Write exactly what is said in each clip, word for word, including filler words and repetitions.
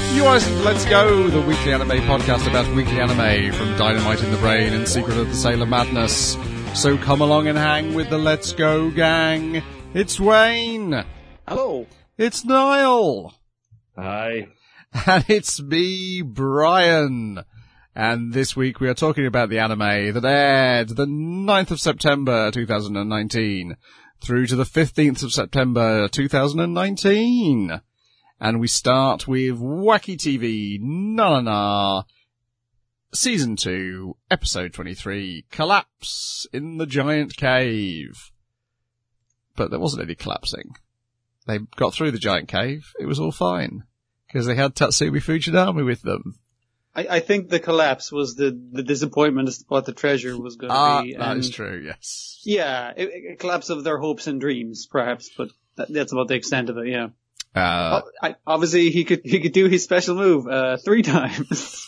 You are listening to Let's Go, the weekly anime podcast about weekly anime from Dynamite in the Brain and Secret of the Sailor Madness. So come along and hang with the Let's Go gang. It's Wayne. Hello. It's Niall. Hi. And it's me, Brian. And this week we are talking about the anime that aired the ninth of September two thousand nineteen through to the fifteenth of September two thousand nineteen. And we start with Wacky T V, Na Na Na, Season two, Episode twenty-three, Collapse in the Giant Cave. But there wasn't any collapsing. They got through the giant cave. It was all fine. Because they had Tatsumi Fujinami with them. I, I think the collapse was the, the disappointment as to what the treasure was going to ah, be. That and is true, yes. Yeah, a, a collapse of their hopes and dreams, perhaps, but that, that's about the extent of it, yeah. Uh, I, obviously, he could he could do his special move uh, three times.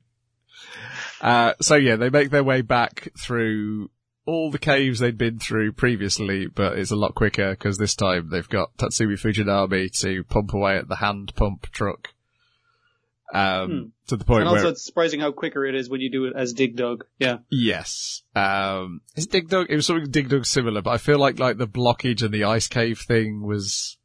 uh, so yeah, they make their way back through all the caves they'd been through previously, but it's a lot quicker because this time they've got Tatsumi Fujinami to pump away at the hand pump truck. Um, hmm. To the point and also where... it's surprising how quicker it is when you do it as Dig Dug, yeah. Yes. Um, is Dig Dug, it was something Dig Dug similar, but I feel like, like the blockage and the ice cave thing was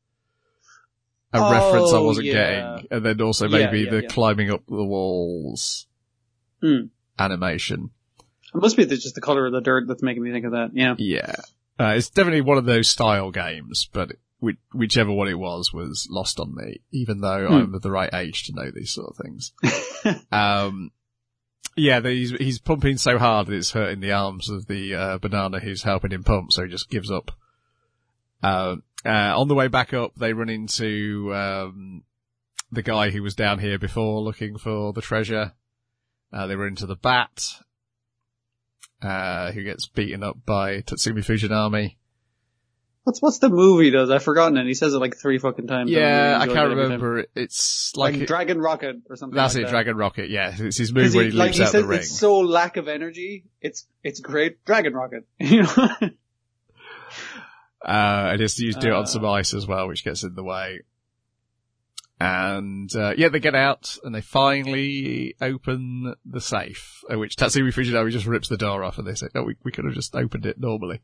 a oh, reference I wasn't yeah. getting. And then also maybe yeah, yeah, the yeah. climbing up the walls hmm. animation. It must be just the colour of the dirt that's making me think of that, yeah. Yeah. Uh, it's definitely one of those style games, but which, whichever one it was was lost on me, even though hmm. I'm of the right age to know these sort of things. um, yeah, he's, he's pumping so hard that it's hurting the arms of the uh, banana who's helping him pump, so he just gives up. Uh, uh, on the way back up, they run into um, the guy who was down here before looking for the treasure. Uh, they run into the bat. Uh, who gets beaten up by Tatsumi Fujinami. What's, what's the movie does? I've forgotten it. He says it like three fucking times. Yeah, I can't remember it. It's like, like it, Dragon Rocket or something that's like it, that. Dragon Rocket, yeah. It's his move he, when he like leaps he out says the ring. It's so lack of energy. It's, it's great. Dragon Rocket. You know? uh, and he has to use do it on Uh. some ice as well, which gets in the way. And, uh, yeah, they get out and they finally open the safe, at which Tatsumi Fujinami just rips the door off and they say, no, we, we could have just opened it normally.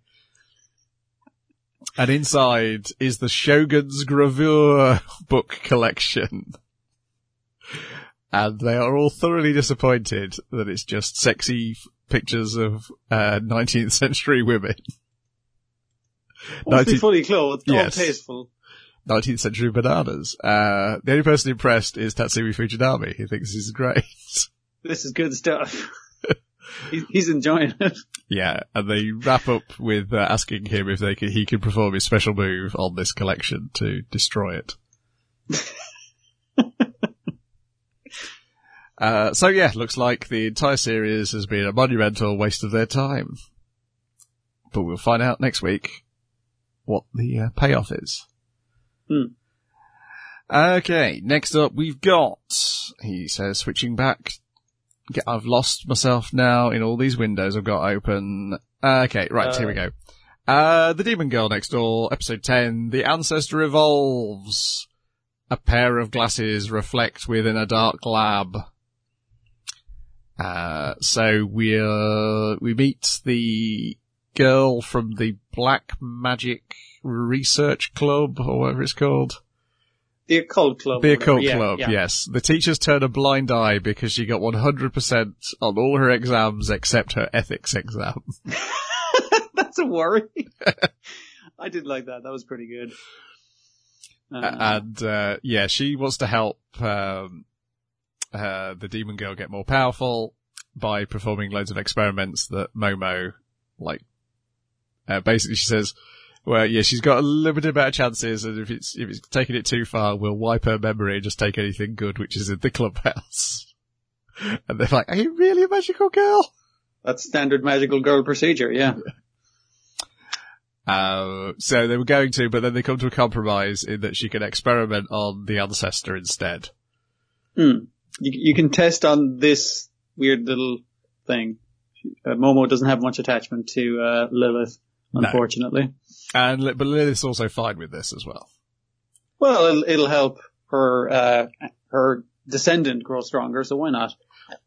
And inside is the Shogun's Gravure book collection. And they are all thoroughly disappointed that it's just sexy f- pictures of, uh, nineteenth century women. Mostly nineteen- fully clothed, yes. all tasteful. nineteenth century bananas. Uh, the only person impressed is Tatsumi Fujinami. He thinks this is great. This is good stuff. he, he's enjoying it. Yeah, and they wrap up with uh, asking him if they can, he can perform his special move on this collection to destroy it. uh, so yeah, looks like the entire series has been a monumental waste of their time. But we'll find out next week what the uh, payoff is. Hmm. Okay, next up we've got, he says, switching back, I've lost myself now in all these windows I've got open. Okay, right, uh, here we go. Uh, The Demon Girl Next Door, episode ten, The Ancestor Evolves. A pair of glasses reflect within a dark lab. Uh, so we're, we meet the girl from the Black Magic Research Club, or whatever it's called. The Occult Club. The Occult yeah, Club, yeah. yes. The teachers turn a blind eye because she got one hundred percent on all her exams except her ethics exam. That's a worry. I did like that. That was pretty good. Uh, and, uh, yeah, she wants to help, um, uh, the demon girl get more powerful by performing loads of experiments that Momo, like, uh, basically she says, well, yeah, she's got a limited amount of chances, and if it's, if it's taking it too far, we'll wipe her memory and just take anything good, which is in the clubhouse. And they're like, are you really a magical girl? That's standard magical girl procedure, yeah. Uh, so they were going to, but then they come to a compromise in that she can experiment on the ancestor instead. Hmm. You, you can test on this weird little thing. Uh, Momo doesn't have much attachment to uh, Lilith, unfortunately. No. And but Lilith's also fine with this as well. Well, it'll, it'll help her uh, her descendant grow stronger, so why not?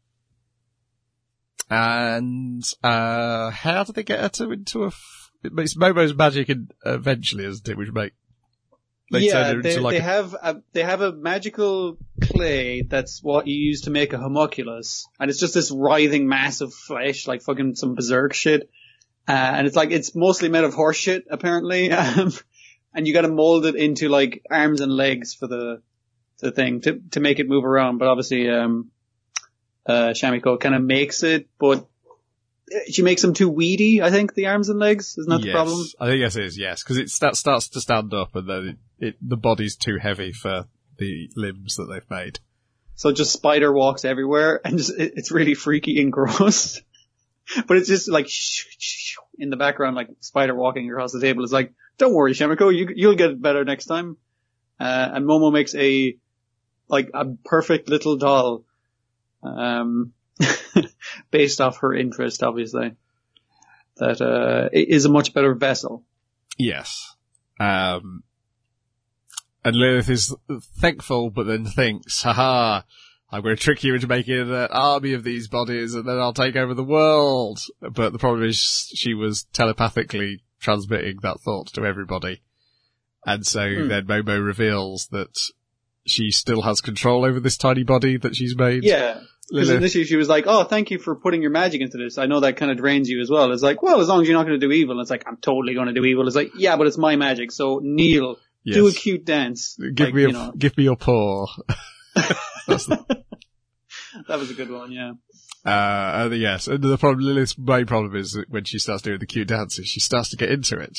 And, uh, how do they get her to, into a, f- it makes Momo's magic in, eventually, isn't it, which make, they yeah, turn her they, into like they a, have a, they have a magical clay that's what you use to make a homunculus, and it's just this writhing mass of flesh, like fucking some berserk shit. Uh, and it's like, it's mostly made of horse shit, apparently. Um, and you gotta mold it into like arms and legs for the, the thing to, to make it move around. But obviously, um, uh, Shamiko kind of makes it, but she makes them too weedy, I think, the arms and legs. Isn't that yes, the problem? I think yes it is, yes. Cause it start, starts to stand up and then it, it, the body's too heavy for the limbs that they've made. So just spider walks everywhere and just, it, it's really freaky and gross. But it's just like shh, shh, shh, in the background, like spider walking across the table. It's like, don't worry, Shamiko, you, you'll get it better next time. Uh, and Momo makes a, like a perfect little doll, um, based off her interest, obviously. That, uh, is a much better vessel. Yes. Um, and Lilith is thankful, but then thinks, haha, I'm going to trick you into making an army of these bodies and then I'll take over the world. But the problem is she was telepathically transmitting that thought to everybody. And so mm. then Momo reveals that she still has control over this tiny body that she's made. Yeah. Because initially she was like, oh, thank you for putting your magic into this. I know that kind of drains you as well. It's like, well, as long as you're not going to do evil. And it's like, I'm totally going to do evil. It's like, yeah, but it's my magic. So kneel, yes. Do a cute dance. Give like, me a, you know. give me your paw. That's the... That was a good one, yeah. Uh, and yes, and the problem, Lilith's main problem is that when she starts doing the cute dances, she starts to get into it.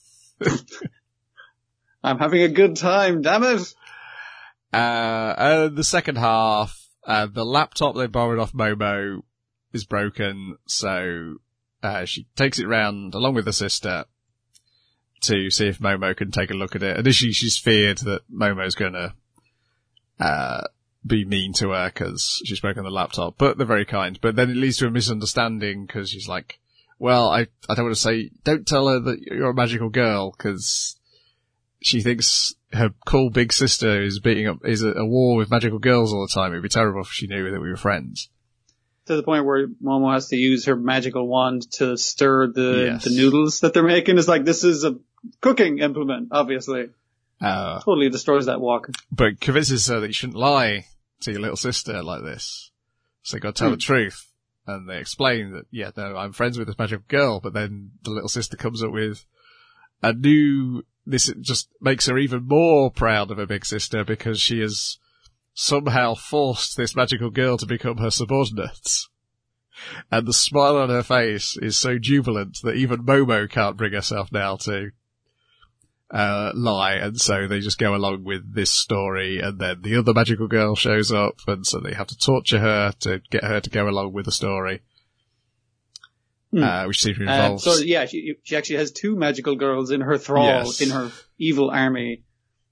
I'm having a good time, damn it! Uh, and the second half, uh, the laptop they borrowed off Momo is broken, so, uh, she takes it round along with her sister to see if Momo can take a look at it. Initially she's feared that Momo's gonna, uh, be mean to her because she's broken the laptop, but they're very kind. But then it leads to a misunderstanding because she's like, well, I, I don't want to say, don't tell her that you're a magical girl because she thinks her cool big sister is beating up, is at a war with magical girls all the time. It'd be terrible if she knew that we were friends. To the point where Momo has to use her magical wand to stir the, yes. the noodles that they're making. It's like, this is a cooking implement, obviously. Uh, totally destroys that walk. But convinces her that you shouldn't lie to your little sister like this. So they got to tell mm. the truth. And they explain that, yeah, no, I'm friends with this magical girl, but then the little sister comes up with a new, this just makes her even more proud of her big sister because she has somehow forced this magical girl to become her subordinate. And the smile on her face is so jubilant that even Momo can't bring herself now to Uh, lie, and so they just go along with this story, and then the other magical girl shows up, and so they have to torture her to get her to go along with the story, hmm. uh, which seems to involve... Uh, so, yeah, she, she actually has two magical girls in her thrall, yes. in her evil army.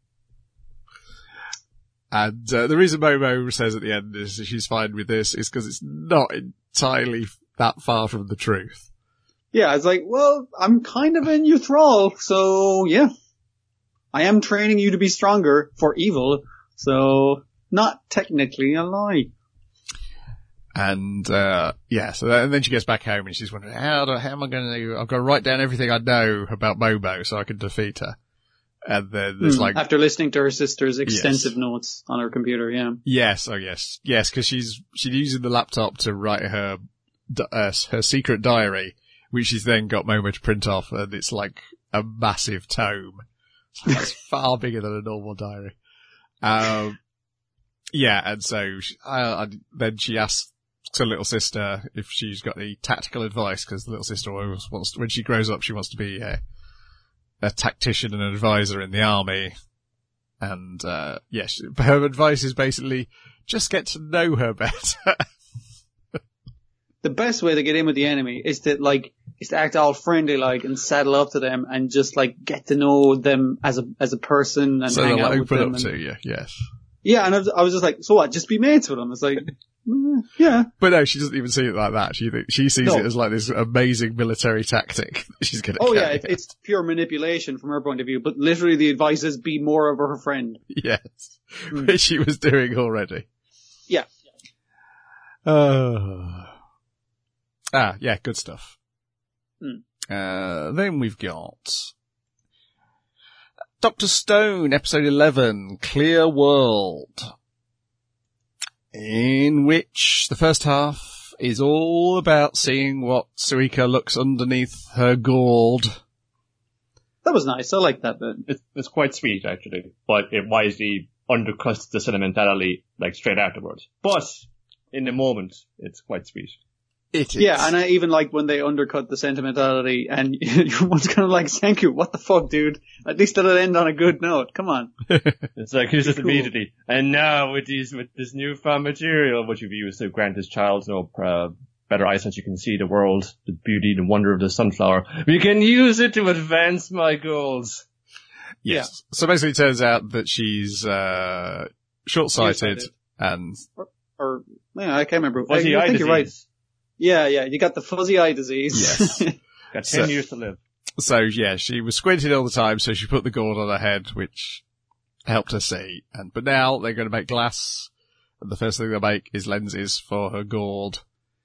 And uh, the reason Momo says at the end is that she's fine with this is because it's not entirely that far from the truth. Yeah, it's like, well, I'm kind of in your thrall, so, yeah. I am training you to be stronger for evil, so not technically a lie. And, uh, yeah, so that, and then she gets back home and she's wondering, how, do, how am I going to, I've got to write down everything I know about Momo so I can defeat her. And then there's mm, like... After listening to her sister's extensive yes. notes on her computer, yeah. Yes, oh yes. Yes, because she's, she's using the laptop to write her, uh, her secret diary, which she's then got Momo to print off, and it's like a massive tome. It's far bigger than a normal diary. Um, yeah, and so she, uh, then she asks her little sister if she's got any tactical advice, because the little sister always wants to, when she grows up, she wants to be a, a tactician and an advisor in the army. And, uh, yes, yeah, her advice is basically just get to know her better. The best way to get in with the enemy is to, like, is to act all friendly like and saddle up to them and just like get to know them as a as a person and so hang they'll out open with them. up and, to you, yes. Yeah, and I was, I was just like, so what? Just be mates with them. It's like, mm, yeah. But no, she doesn't even see it like that. She she sees no. it as like this amazing military tactic that she's going to. Oh yeah, it, it's pure manipulation from her point of view. But literally, the advice is be more of her friend. Yes, mm. which she was doing already. Yeah. Uh, ah, yeah, good stuff. Hmm. Uh, then we've got Doctor Stone, episode eleven, Clear World, in which the first half is all about seeing what Suika looks underneath her gourd. That was nice. I like that bit. It's, it's quite sweet, actually, but it wisely undercuts the sentimentality, like, straight afterwards. But, in the moment, it's quite sweet. It is. Yeah, and I even like when they undercut the sentimentality and everyone's kind of like, Senku, what the fuck, dude? At least let it end on a good note. Come on. It's like, he's just Cool. immediately, and now with these, with this newfound material, which you've used to grant his child no, uh, better eyesight, you can see the world, the beauty, the wonder of the sunflower. We can use it to advance my goals. Yes. So basically it turns out that she's, uh, short-sighted Nearsighted. and, Or, yeah, I can't remember. Fuzzy I, I eye think disease. you're right. Yeah, yeah, you got the fuzzy eye disease. yes. Got ten So- years to live. So yeah, she was squinting all the time, so she put the gourd on her head, which helped her see. And, but now they're going to make glass, and the first thing they'll make is lenses for her gourd.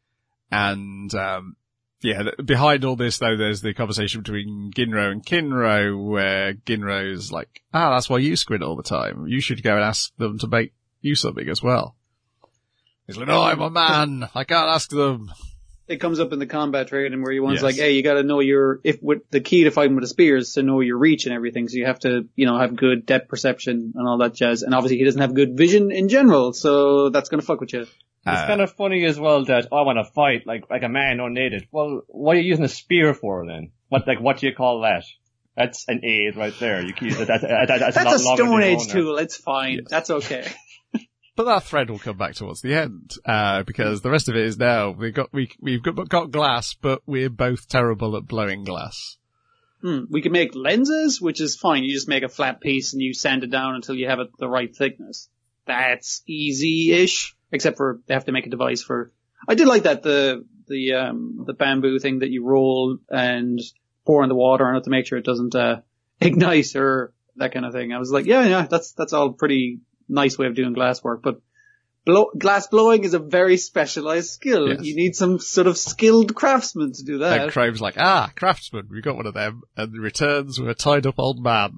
And, um, yeah, th- behind all this though, there's the conversation between Ginro and Kinro, where Ginro's like, ah, that's why you squint all the time. You should go and ask them to make you something as well. He's like, no, I'm a man. I can't ask them. It comes up in the combat training where one's Yes. like, hey, you gotta know your, if with the key to fighting with a spear is to know your reach and everything, so you have to, you know, have good depth perception and all that jazz. And obviously he doesn't have good vision in general, so that's gonna fuck with you. It's Uh, kind of funny as well that, oh, I want to fight like, like a man unaided. Well, what are you using a spear for then? What, like, what do you call that? That's an aid right there. You can use it. That, that, that, that's That's a lot longer Stone than Age owner. tool, it's fine. Yes. That's okay. But that thread will come back towards the end, uh, because the rest of it is now, we've got, we, we've got, got glass, but we're both terrible at blowing glass. Hmm. We can make lenses, which is fine. You just make a flat piece and you sand it down until you have it the right thickness. That's easy-ish, except for they have to make a device for, I did like that, the, the, um, the bamboo thing that you roll and pour in the water on it to make sure it doesn't, uh, ignite or that kind of thing. I was like, yeah, yeah, that's, that's all pretty nice way of doing glass work, but blow, glass blowing is a very specialized skill. Yes. You need some sort of skilled craftsman to do that. And Crave's like, ah, craftsman, we got one of them, and returns with a tied up old man.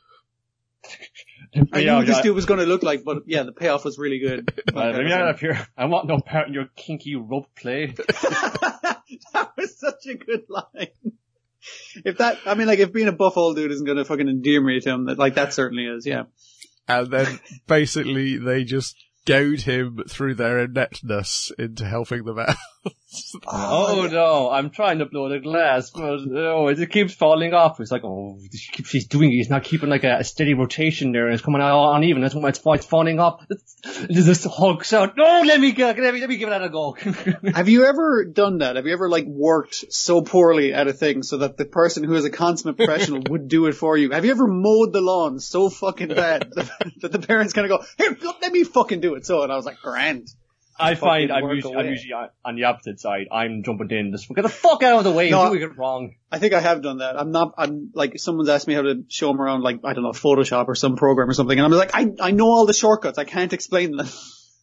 I knew Yeah, what this yeah. dude was going to look like, but yeah, the payoff was really good. Uh, let me out of here. I want no part in your kinky rope play. That was such a good line. If that, I mean, like, if being a buff old dude isn't going to fucking endear me to him, that, like, that certainly is, yeah. And then basically they just goad him through their ineptness into helping them out. Oh no, I'm trying to blow the glass, but oh, it keeps falling off. It's like, oh, she keeps, she's doing it. He's not keeping like a, a steady rotation there, and it's coming out uneven. That's why it's, it's falling off. There's this Hulk sound. No, let me go. Let me let me give that a go. Have you ever done that? Have you ever, like, worked so poorly at a thing so that the person who is a consummate professional would do it for you? Have you ever mowed the lawn so fucking bad that the parents kind of go, here, let me fucking do it. So, and I was like, grand. I find Fucking I'm work usually, away. I'm usually on- on the opposite side. I'm jumping in. Just get the fuck out of the way. No, You're doing it wrong. I think I have done that. I'm not, I'm like, someone's asked me how to show them around, like, I don't know, Photoshop or some program or something, and I'm like, I, I know all the shortcuts. I can't explain them.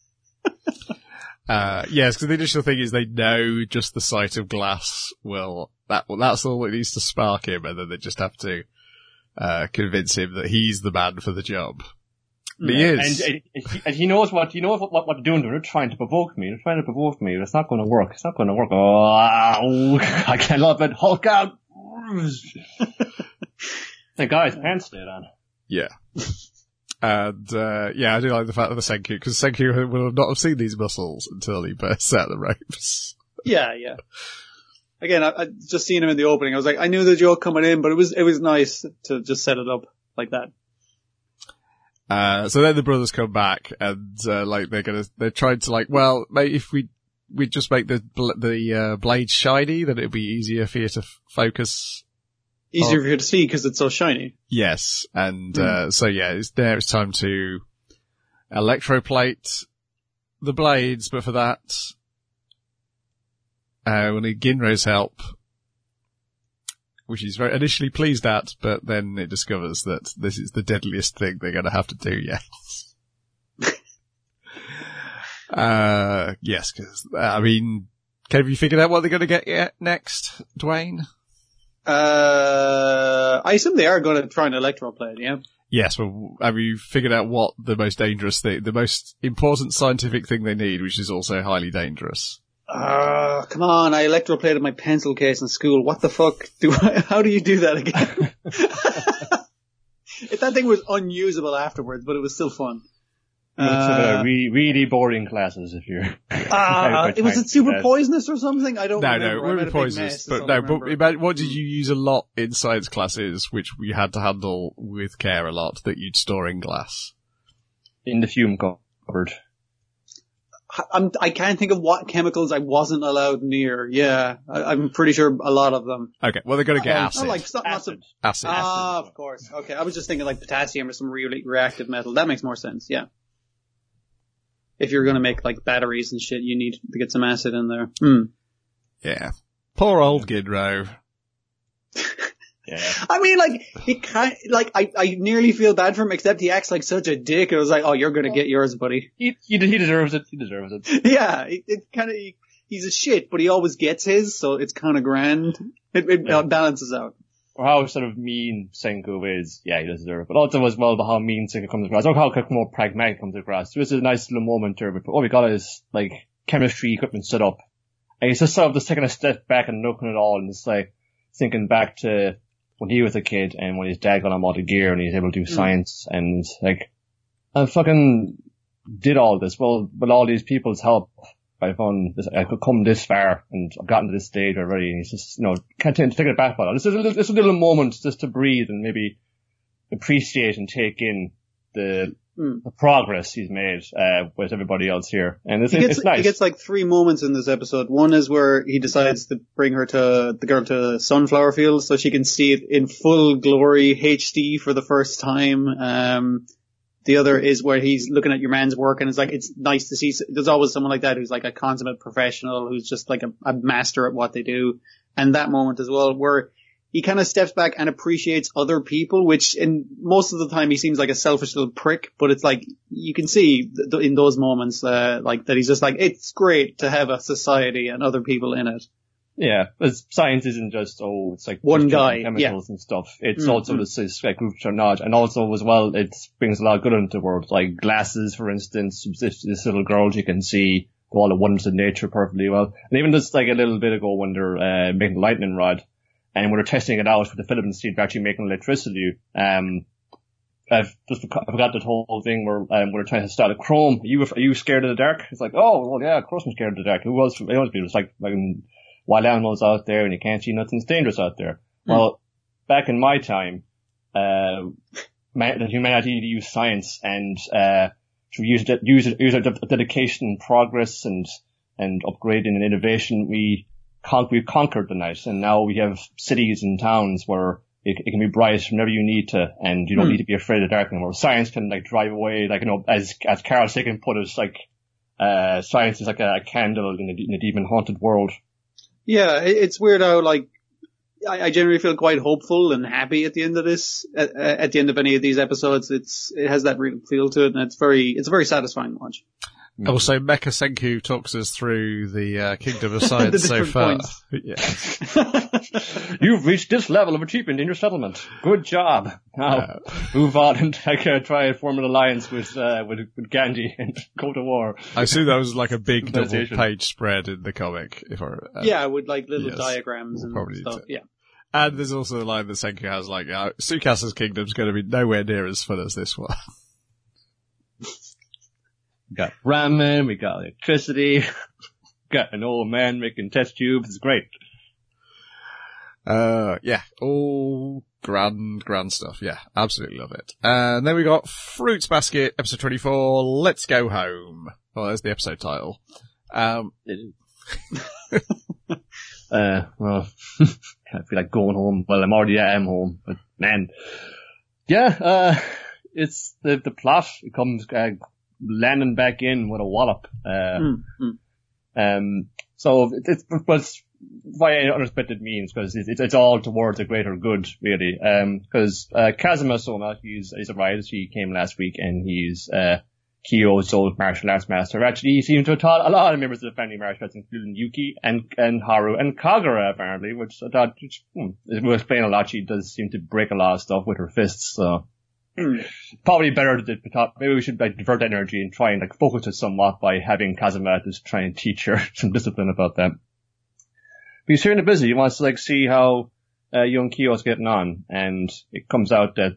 Uh, yes, because the initial thing is they know just the sight of glass will, that, well, that's all that needs to spark him, and then they just have to, uh, convince him that he's the man for the job. And he is. And, and, he, and he knows what, he knows what, what, what they're doing. They're trying to provoke me. They're trying to provoke me. It's not going to work. It's not going to work. Oh, I can't love it. Hulk out. The guy's pants stayed on. Yeah. And, uh, yeah, I do like the fact of the Senku, because Senku will not have seen these muscles until he bursts out the ropes. Yeah, yeah. Again, I, I just seen him in the opening. I was like, I knew the joke coming in, but it was, it was nice to just set it up like that. Uh, so then the brothers come back and, uh, like, they're gonna, they're trying to like, well, mate, if we, we just make the, bl- the, uh, blade shiny, then it'll be easier for you to f- focus. Easier Oh. for you to see because it's so shiny. Yes. And, uh, so yeah, it's there, it's time to electroplate the blades, but for that, uh, we'll need Ginro's help, which he's very initially pleased at, but then it discovers that this is the deadliest thing they're going to have to do yet. uh, Uh, yes, because, uh, I mean, have you figured out what they're going to get yet next, Dwayne? Uh, I assume they are going to try an electroplate, yeah? Yes, well, have you figured out what the most dangerous thing, the most important scientific thing they need, which is also highly dangerous? Uh, come on, I electroplated my pencil case in school. What the fuck do I, how do you do that again? If that thing was unusable afterwards, but it was still fun. Uh, really, really boring classes if you're. Ah, uh, was it super that. poisonous or something? I don't no, remember. No, no, it was poisonous. But no, but about, what did you use a lot in science classes, which we had to handle with care a lot, that you'd store in glass? In the fume cupboard. I'm, I can't think of what chemicals I wasn't allowed near. Yeah, I, I'm pretty sure a lot of them. Okay, well they're going to get um, acid. Oh, like not, acid. Not acid. Ah, of course. Okay, I was just thinking like potassium or some really reactive metal. That makes more sense. Yeah. If you're going to make like batteries and shit, you need to get some acid in there. Hmm. Yeah. Poor old Gidro. Yeah. I mean, like, he kind like, I, I nearly feel bad for him, except he acts like such a dick. It was like, oh, you're gonna get yours, buddy. He, he, he deserves it. He deserves it. Yeah, it, it kind of, he, he's a shit, but he always gets his, so it's kind of grand. It, it yeah. balances out. Or how sort of mean Senku is, yeah, he does deserve it. But also as well, how mean Senku comes across. Or how more pragmatic comes across. There's a nice little moment there, but all we got is, like, chemistry equipment set up. And he's just sort of just taking a step back and looking at it all, and it's like, thinking back to when he was a kid and when his dad got him all the gear and he was able to do mm. science and like, I fucking did all this. Well, with all these people's help, I found this, I could come this far and I've gotten to this stage already, and he's just, you know, can't take, take it back by it. This is a little, this is a little moment just to breathe and maybe appreciate and take in the, mm. the progress he's made, uh, with everybody else here. And it's, he gets, it's nice. He gets like three moments in this episode. One is where he decides to bring her to, the girl to sunflower fields so she can see it in full glory H D for the first time. Um, The other is where he's looking at your man's work and it's like, it's nice to see, there's always someone like that who's like a consummate professional who's just like a, a master at what they do. And that moment as well where he kind of steps back and appreciates other people, which in most of the time he seems like a selfish little prick, but it's like, you can see th- in those moments, uh, like that he's just like, it's great to have a society and other people in it. Yeah, because science isn't just, oh, it's like one guy, chemicals yeah. and stuff. It's mm-hmm. also this, this like, group of knowledge. And also as well, it brings a lot of good into the world. Like glasses, for instance, this, this little girl, you can see all the wonders of nature perfectly well. And even just like a little bit ago when they're, uh, making the lightning rod and when they're testing it out with the filament seed for actually making electricity, um, I've just I forgot the whole thing where um, we're trying to start a chrome. Are you, are you scared of the dark? It's like, oh, well, yeah, of course I'm scared of the dark. Who else? It always be it's like, like, wild animals out there and you can't see nothing's dangerous out there. Mm. Well, back in my time, uh, the humanity used science and, uh, to use it, use it, use our dedication and progress and, and upgrading and innovation, we con- we conquered the night. And now we have cities and towns where it, it can be bright whenever you need to and you don't mm. need to be afraid of the dark anymore. Science can like drive away, like, you know, as, as Carl Sagan put it, like, uh, science is like a, a candle in a, in a demon haunted world. Yeah, it's weird how, like, I, I generally feel quite hopeful and happy at the end of this, at, at the end of any of these episodes. It's, it has that real feel to it, and it's very, it's a very satisfying watch. Also, Mecha Senku talks us through the uh, Kingdom of Science so far. Yeah. You've reached this level of achievement in your settlement. Good job. Now, uh, move on and uh, try and form an alliance with, uh, with, with Gandhi and go to war. I see that was like a big double page spread in the comic. If I, uh, yeah, with like little yes, diagrams we'll and stuff. Yeah. And there's also a line that Senku has like, uh, Tsukasa's kingdom's going to be nowhere near as fun as this one. We got ramen, we got electricity, got an old man making test tubes. It's great. Uh, yeah, all grand, grand stuff. Yeah, absolutely love it. And then we got Fruits Basket, episode twenty-four, Let's Go Home. Well, there's the episode title. Um, uh, well, I feel like going home. Well, I'm already at home, but man, yeah, uh, it's the, the plot. It comes, uh, landing back in with a wallop. Uh, mm, mm. um, so it's, it's by unexpected means, because it's, it's all towards a greater good, really. Um, because, uh, Kazuma Soma, he's, he's arrived. He came last week and he's, uh, Kyo's old martial arts master. Actually, he seemed to have taught a lot of members of the family martial arts, including Yuki and, and Haru and Kagura, apparently, which I thought, which, hmm, it will explain a lot. She does seem to break a lot of stuff with her fists, so. Mm. Probably better to, maybe we should like divert energy and try and like focus it somewhat by having Kazuma just try and teach her some discipline about that. But he's certainly busy. He wants to like see how, uh, young Kyo's getting on, and it comes out that,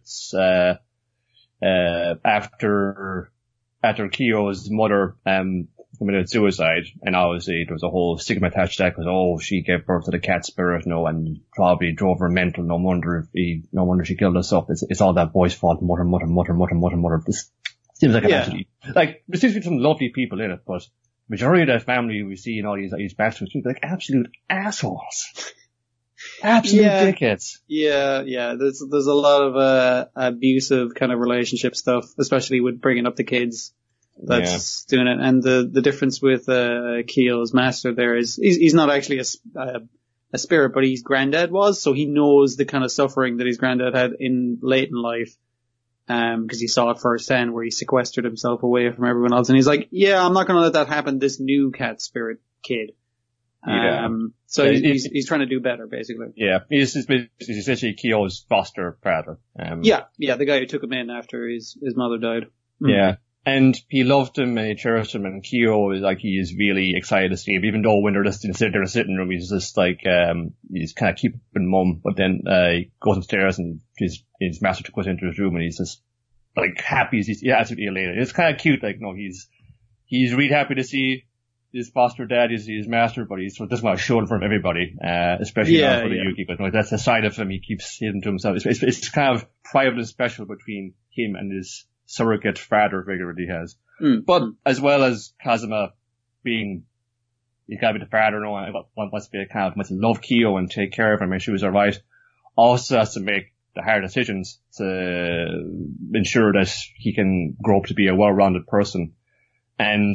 uh, uh, after, after Kyo's mother, um, committed suicide, and obviously there was a whole stigma attached to that because, oh, she gave birth to the cat spirit, no, and probably drove her mental, no wonder if he, no wonder she killed herself. It's, it's all that boy's fault, mother, mother, mother, mother, mother, mother. This seems like an yeah. absolute, like, there seems to be some lovely people in it, but majority of that family we see in all these, these backstories seem like absolute assholes. Absolute yeah. dickheads. Yeah, yeah, there's, there's a lot of, uh, abusive kind of relationship stuff, especially with bringing up the kids. That's yeah. doing it. And the, the difference with, uh, Kyo's master there is, he's, he's not actually a, uh, a spirit, but his granddad was, so he knows the kind of suffering that his granddad had in late in life. Um, cause he saw it firsthand where he sequestered himself away from everyone else. And he's like, yeah, I'm not gonna let that happen, this new cat spirit kid. Yeah. Um, so yeah, he's, it, he's, he's trying to do better, basically. Yeah. He's, he's essentially Kyo's foster father. Um, yeah, yeah, the guy who took him in after his, his mother died. Mm. Yeah. And he loved him and he cherished him, and Kyo is like, he is really excited to see him, even though when they're just in the sitting room, he's just like, um, he's kind of keeping mum, but then, uh, he goes upstairs and his, his master goes into his room and he's just like happy, he's, he's absolutely elated. It's kind of cute, like, no, he's, he's really happy to see his foster dad, his, his master, but he's doesn't want to show it in front of everybody, uh, especially yeah, now for the yeah. Yuki, but no, that's a side of him he keeps hidden to himself. It's, it's, it's kind of private and special between him and his surrogate father figure that he has. Mm. But as well as Kazuma being, he's gotta be the father, no, wants to be a kind of, wants to love Kyo and take care of her, make sure he's alright, also has to make the hard decisions to ensure that he can grow up to be a well-rounded person. And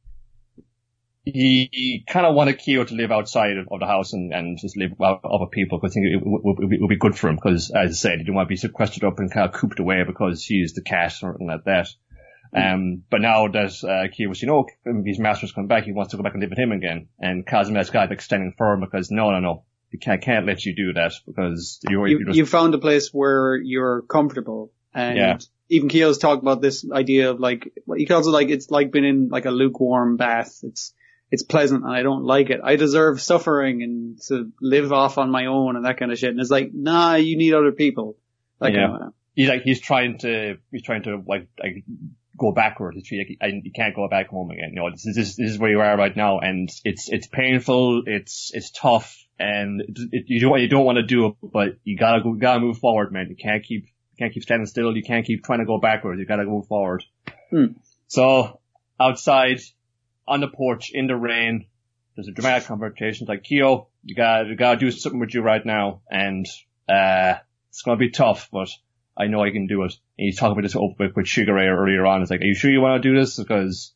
he, he kind of wanted Kyo to live outside of, of the house and, and just live with other people, because I think it would, it would be good for him, because as I said, he didn't want to be sequestered up and kind of cooped away because he's the cat or something like that. Mm. Um, but now that, uh, Kyo was, you know, his master's come back, he wants to go back and live with him again. And Kazuma's kind of extending firm because no, no, no, you can't, can't let you do that because you're, you, you're just, you found a place where you're comfortable. And yeah. even Kyo's talked about this idea of like, he calls it like, it's like being in like a lukewarm bath. It's, it's pleasant and I don't like it. I deserve suffering and to live off on my own and that kind of shit. And it's like, nah, you need other people. That yeah. kind of, he's like, he's trying to, he's trying to like, like go backwards. He's like, and you can't go back home again. You know, this is, this is where you are right now, and it's, it's painful, it's, it's tough, and it, it, you don't, you don't want to do it, but you gotta go, you gotta move forward, man. You can't keep, you can't keep standing still. You can't keep trying to go backwards. You gotta move forward. Hmm. So, outside, on the porch, in the rain, there's a dramatic conversation. It's like, Kyo, you gotta, you gotta do something with you right now, and, uh, it's gonna be tough, but I know I can do it. And he's talking about this with, with Shigure earlier on. It's like, are you sure you want to do this? Because,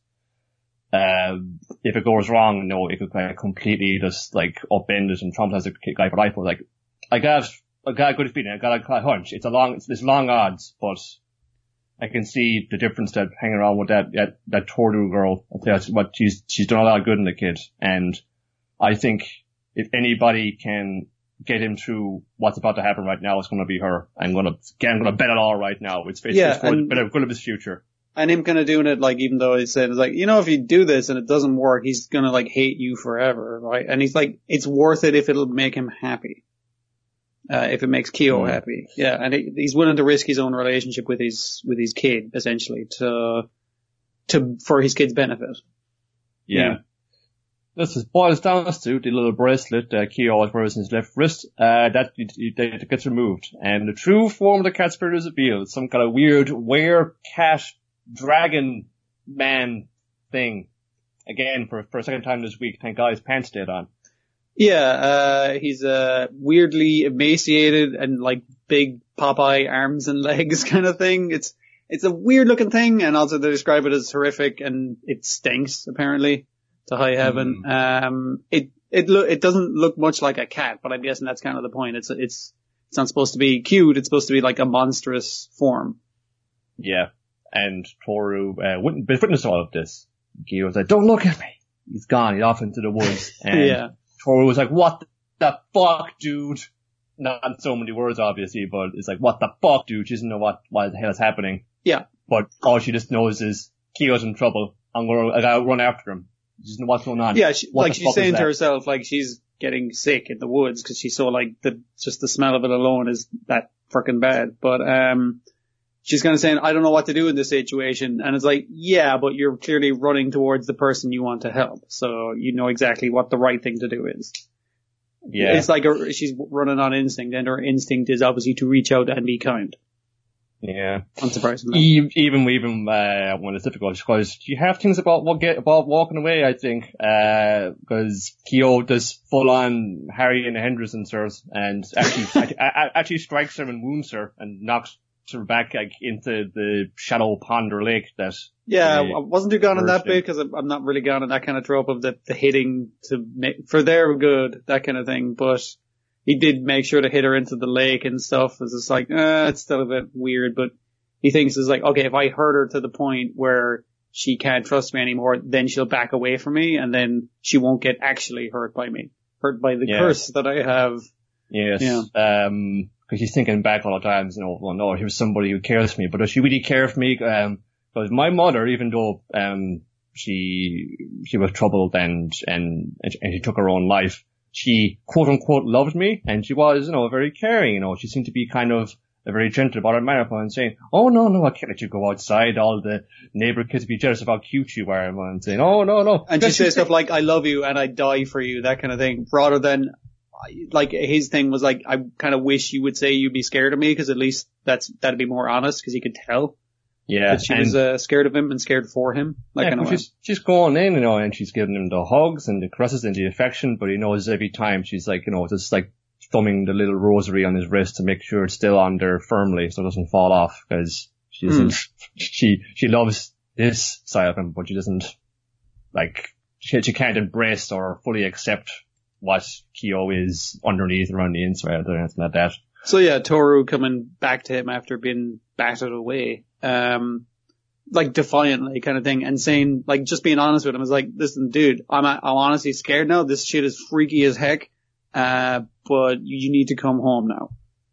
uh, if it goes wrong, no, it could kind of completely just, like, upend it and traumatize the guy for life. But, like, I got, I got a good feeling. I got a hunch. It's a long, it's, it's long odds, but I can see the difference that hanging around with that, that, that Tordu girl. That's what she's, she's done a lot of good in the kid. And I think if anybody can get him through what's about to happen right now, it's going to be her. I'm going to, again, I'm going to bet it all right now. It's, it's, yeah, it's for the good of his future. And him kind of doing it, like, even though he said, it's like, you know, if you do this and it doesn't work, he's going to, like, hate you forever, right? And he's like, it's worth it if it'll make him happy. Uh, if it makes Kyo mm. happy. Yeah, and he, he's willing to risk his own relationship with his, with his kid, essentially, to, to, for his kid's benefit. Yeah. yeah. This is boils down to the little bracelet uh, Kyo always wears in his left wrist, uh, that, that gets removed. And the true form of the cat spirit is revealed. Some kind of weird were-cat dragon man thing. Again, for, for a second time this week, thank God his pants stayed on. Yeah, uh, he's, uh, weirdly emaciated and like big Popeye arms and legs kind of thing. It's, it's a weird looking thing, and also they describe it as horrific, and it stinks, apparently, to high heaven. Mm. Um, it, it look, it doesn't look much like a cat, but I'm guessing that's kind of the point. It's, it's, it's not supposed to be cute, it's supposed to be like a monstrous form. Yeah. and Toru, uh, witnessed witness all of this. Kyo was like, don't look at me. He's gone. He's off into the woods. And yeah. Toru was like, what the fuck, dude? Not in so many words, obviously, but it's like, what the fuck, dude? She doesn't know what, what the hell is happening. Yeah. But all she just knows is Kyo's in trouble. I'm gonna, I gotta run after him. She doesn't know what's going on. Yeah, she, like she's saying to herself, like she's getting sick in the woods because she's so like the, just the smell of it alone is that fucking bad. But, um, she's kind of saying, I don't know what to do in this situation. And it's like, yeah, but you're clearly running towards the person you want to help. So you know exactly what the right thing to do is. Yeah. It's like a, she's running on instinct, and her instinct is obviously to reach out and be kind. Yeah. Unsurprisingly. Even, even, even, uh, when it's difficult, because you have things about what get, about walking away, I think, uh, because Kyo does full on Harry and Henderson serves and actually, actually strikes her and wounds her and knocks her back like into the shallow pond or lake that. Yeah, I wasn't too gone on that in. bit because I'm not really gone on that kind of trope of the, the hitting to make, for their good, that kind of thing, but he did make sure to hit her into the lake and stuff. It's just like, uh, it's still a bit weird, but he thinks it's like, okay, if I hurt her to the point where she can't trust me anymore, then she'll back away from me and then she won't get actually hurt by me, hurt by the yeah. curse that I have. Yes. Yeah. Um, cause she's thinking back all the times, you know, well, no, here's somebody who cares for me, but does she really care for me? Um, because my mother, even though, um, she, she was troubled and, and, and she took her own life, she quote unquote loved me and she was, you know, very caring, you know, she seemed to be kind of a very gentle about her manner and saying, oh no, no, I can't let you go outside, all the neighbor kids be jealous of how cute you are, and saying, oh no, no. And she says stuff like, I love you and I'd die for you, that kind of thing, rather than, like, his thing was like, I kind of wish you would say you'd be scared of me, because at least that's, that'd be more honest, because he could tell. Yeah. That she was, uh, scared of him and scared for him. That yeah, kind of she's, she's going in, you know, and she's giving him the hugs and the caresses and the affection, but he knows every time she's like, you know, just like thumbing the little rosary on his wrist to make sure it's still on there firmly so it doesn't fall off, because she doesn't, mm. she, she loves this side of him, but she doesn't, like, she, she can't embrace or fully accept what Kyo is underneath or on the inside or anything like that. So yeah, Toru coming back to him after being battered away, um, like defiantly kind of thing, and saying, like, just being honest with him is like, listen, dude, I'm, I'm honestly scared now. This shit is freaky as heck, uh, but you need to come home now.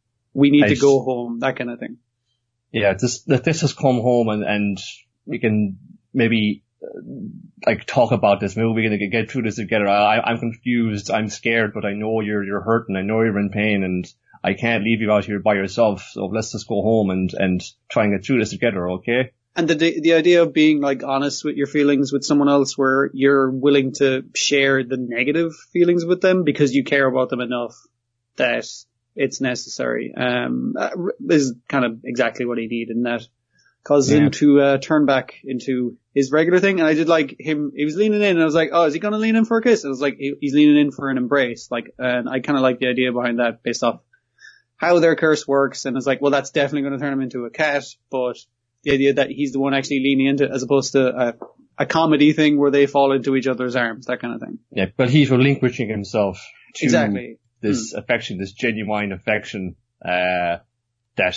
We need I to just, go home, that kind of thing. Yeah, this, that this has come home and, and we can maybe, like, talk about this. Maybe we're going to get through this together. I, I'm confused. I'm scared, but I know you're, you're hurting. I know you're in pain, and I can't leave you out here by yourself. So let's just go home and, and try and get through this together, okay? And the, the idea of being, like, honest with your feelings with someone else, where you're willing to share the negative feelings with them because you care about them enough that it's necessary, um, is kind of exactly what he needed, and that caused yeah. him to, uh, turn back into his regular thing. And I did like him, he was leaning in and I was like, oh, is he gonna lean in for a kiss? And I was like, he's leaning in for an embrace. Like, and I kind of like the idea behind that based off how their curse works. And it's like, well, that's definitely going to turn him into a cat, but the idea that he's the one actually leaning into it as opposed to a, a comedy thing where they fall into each other's arms, that kind of thing. Yeah, but he's relinquishing himself to exactly. this mm. affection, this genuine affection, uh, that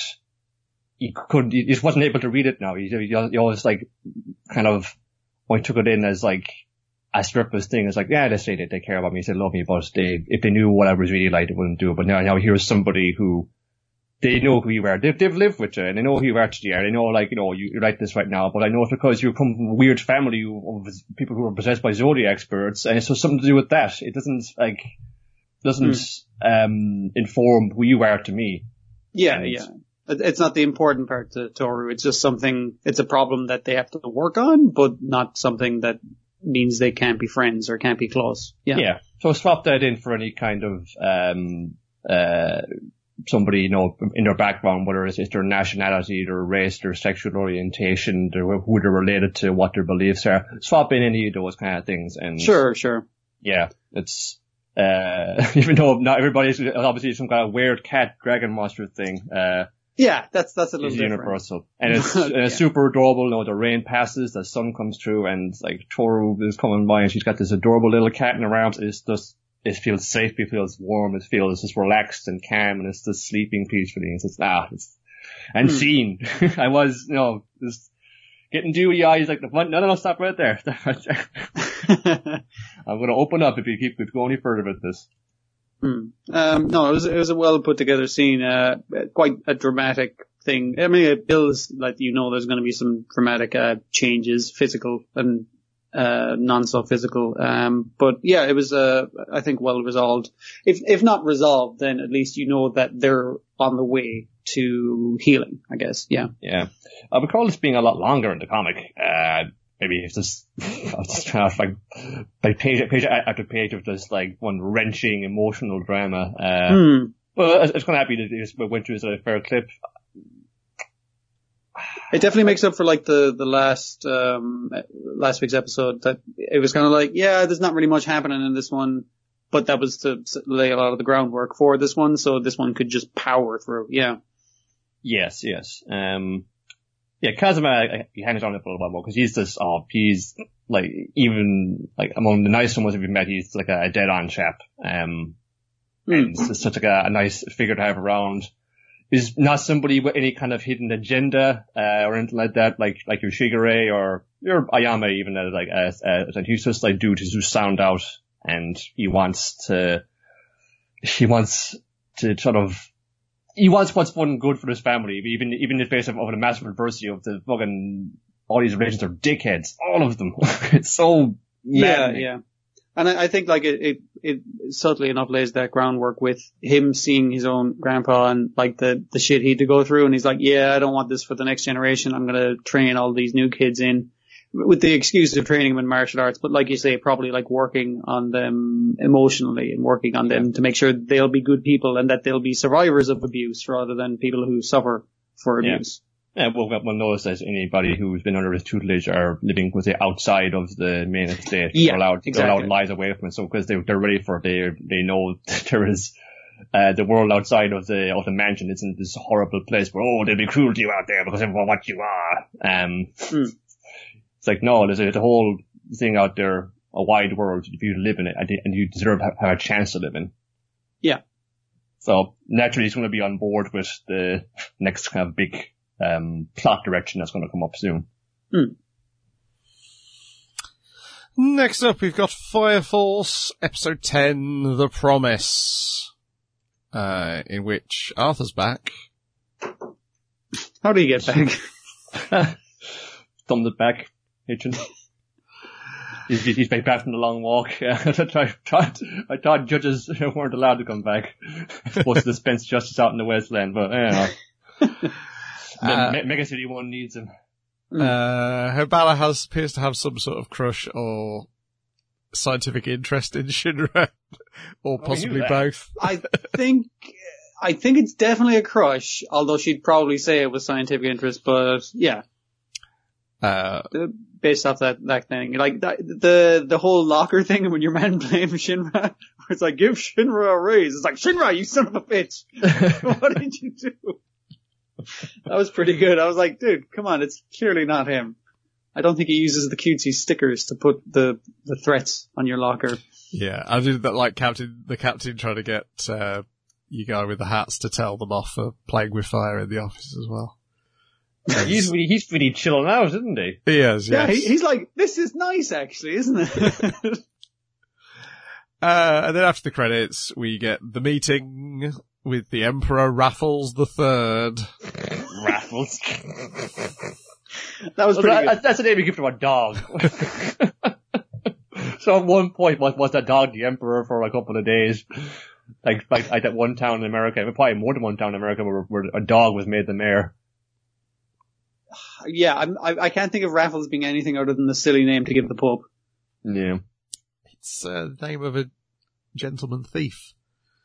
he couldn't, he just wasn't able to read it now. He, he, he always like, kind of, when he took it in as like, a surface thing, it's like, yeah, they say that they care about me, they love me, but they, if they knew what I was really like, they wouldn't do it. But now, now here's somebody who, they know who you are. They've, they've lived with you, and they know who you actually are. They know, like, you know, you, you like this right now, but I know it's because you come from a weird family of people who are possessed by zodiac spirits, and it's so something to do with that. It doesn't, like, doesn't, mm. um, inform who you are to me. Yeah, and yeah. It's not the important part to Toru. It's just something, it's a problem that they have to work on, but not something that means they can't be friends or can't be close. Yeah. Yeah. So swap that in for any kind of, um, uh, somebody, you know, in their background, whether it's, it's their nationality, their race, their sexual orientation, their, who they're related to, what their beliefs are. Swap in any of those kind of things. And sure, sure. Yeah, it's, uh, even though not everybody's obviously some kind of weird cat dragon monster thing, uh, yeah, that's, that's a little it's different. universal. And it's, and it's yeah. super adorable. You know, the rain passes, the sun comes through, and like Toru is coming by and she's got this adorable little cat in her arms. It's just, it feels safe, it feels warm, it feels just relaxed and calm, and it's just sleeping peacefully. It's just, ah, it's, and mm. seen. I was, you know, just, getting dewy eyes, like, no, no, no, stop right there. I'm going to open up if you keep going any further with this. Hmm. Um, no, it was, it was a well put together scene, uh, quite a dramatic thing. I mean, it builds, like, you know, there's going to be some dramatic, uh, changes, physical and, uh, non-so physical. Um, but yeah, it was, uh, I think well resolved. If, if not resolved, then at least you know that they're on the way to healing, I guess. Yeah. Yeah. I recall this being a lot longer in the comic. Uh, maybe it's just, I was just trying to like, like page, page after page of just like one wrenching emotional drama. Uh, Hmm. Well, I was kind of happy that it just went through as a fair clip. It definitely makes up for like the, the last, um, last week's episode that it was kind of like, yeah, there's not really much happening in this one, but that was to lay a lot of the groundwork for this one, so this one could just power through. Yeah. Yes, yes. Um, yeah, Kazuma, he hangs on it for a little while more because he's just, oh, he's like, even like among the nice ones we've met, he's like a, a dead on chap. Um, mm. and it's such like a, a nice figure to have around. He's not somebody with any kind of hidden agenda, uh, or anything like that, like, like your Shigure or your Ayame even, uh, like, uh, uh, he's just like dude who's just sound out and he wants to, he wants to sort of, he wants what's fun and good for his family, even, even in the face of, of a massive adversity of the fucking, all these relations are dickheads, all of them. It's so Yeah, maddening. yeah. And I, I think like it, it, it subtly enough lays that groundwork with him seeing his own grandpa and like the, the shit he had to go through. And he's like, yeah, I don't want this for the next generation. I'm going to train all these new kids in with the excuse of training them in martial arts. But like you say, probably like working on them emotionally and working on them to make sure they'll be good people and that they'll be survivors of abuse rather than people who suffer for Yeah. abuse. Yeah, well, we'll notice that anybody who's been under his tutelage are living with it outside of the main estate. Yeah, they're allowed, exactly. they're allowed lives away from it. So, because they, they're ready for it, they, they know that there is, uh, the world outside of the, of the mansion. It's in this horrible place where, oh, they'll be cruel to you out there because of what you are. Um, Mm. It's like, no, there's a, there's a whole thing out there, a wide world for you to live in it, and, and you deserve to have a chance to live in. Yeah. So, naturally, he's going to be on board with the next kind of big, um, plot direction that's going to come up soon. Hmm. Next up, we've got Fire Force, episode ten, The Promise, uh, in which Arthur's back. How do you get back? Thumbed it back, Hitchin. He's, he's back back from the long walk. I thought, I thought judges weren't allowed to come back. Supposed to dispense justice out in the Westland, but, you know. Uh, Me- Mega City One needs him. Uh, Hibala has, appears to have some sort of crush or scientific interest in Shinra, or possibly that. both. I think, I think it's definitely a crush, although she'd probably say it was scientific interest, but yeah. Uh, Based off that, that thing. Like, that, the, the whole locker thing when your man blamed Shinra, where it's like, give Shinra a raise. It's like, Shinra, you son of a bitch. What did you do? That was pretty good. I was like, dude, come on, it's clearly not him. I don't think he uses the cutesy stickers to put the, the threats on your locker. yeah, I did that like Captain, the Captain trying to get, uh, you guy with the hats to tell them off for playing with fire in the office as well. He's really, he's really chilling out, isn't he? He is, Yeah, yes. he, he's like, this is nice actually, isn't it? Uh, and then after the credits, we get the meeting with the Emperor Raffles the Third. Raffles. That was Well, pretty that, good. that's the name you give to a dog. So at one point, was, was that dog the emperor for a couple of days? Like, like, like that one town in America, probably more than one town in America where, where a dog was made the mayor. Yeah, I'm, I, I can't think of Raffles being anything other than the silly name to give the Pope. Yeah. It's uh, the name of a gentleman thief.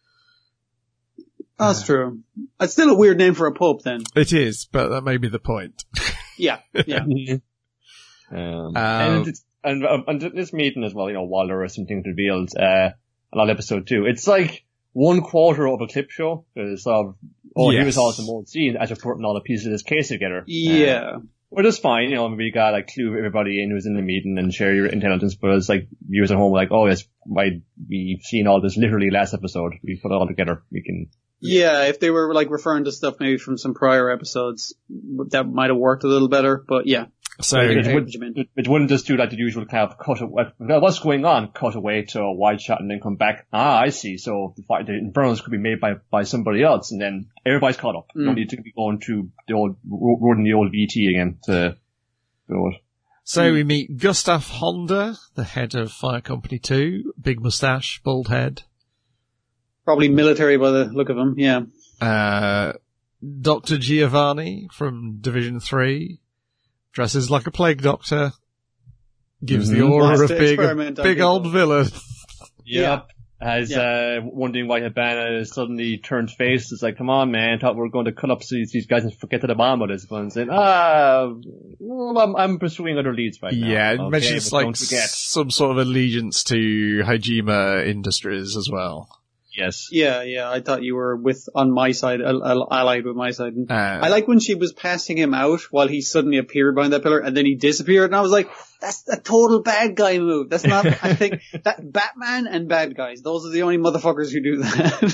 That's true. It's still a weird name for a Pope then. It is, but that may be the point. Yeah, yeah. Um, Um, and, it's, and, um, and this meeting as well, you know, while there are some things revealed, uh, on episode two, it's like one quarter of a clip show. It's of, oh, Yes. here's all some old scenes as you're putting all the pieces of this case together. Yeah. Uh, Well, that's fine, you know, maybe you gotta like clue everybody in who's in the meeting and share your intelligence, but it's like viewers at home are like, oh yes, why we've seen all this literally last episode. We put it all together. We can, Yeah, if they were like referring to stuff maybe from some prior episodes, that might have worked a little better, but yeah. So It, Like, it, would, it, it wouldn't just do like the usual kind of cut away. What's going on? Cut away to a wide shot and then come back. Ah, I see. So the, fight, the Infernos could be made by, by somebody else, and then everybody's caught up. Mm. You don't need to be going to the old, running the old V T again to do it. So mm. we meet Gustav Honda, the head of Fire Company two, big moustache, bald head. Probably military by the look of him, yeah. Uh, Doctor Giovanni from Division three. Dresses like a plague doctor. Gives mm-hmm. the aura of big, big old villain. Yep. As, yeah. uh, wondering why Habana suddenly turned face. It's like, come on, man. Thought we were going to cut up these, these guys and forget to the bomb with this one. Saying, ah, well, I'm, I'm pursuing other leads right now. Yeah, it okay, mentions like some sort of allegiance to Hajime Industries as well. Yes. Yeah, yeah. I thought you were with on my side, allied with my side. Uh, I like when she was passing him out while he suddenly appeared behind that pillar and then he disappeared, and I was like, "That's a total bad guy move." That's not. I think that Batman and bad guys, those are the only motherfuckers who do that.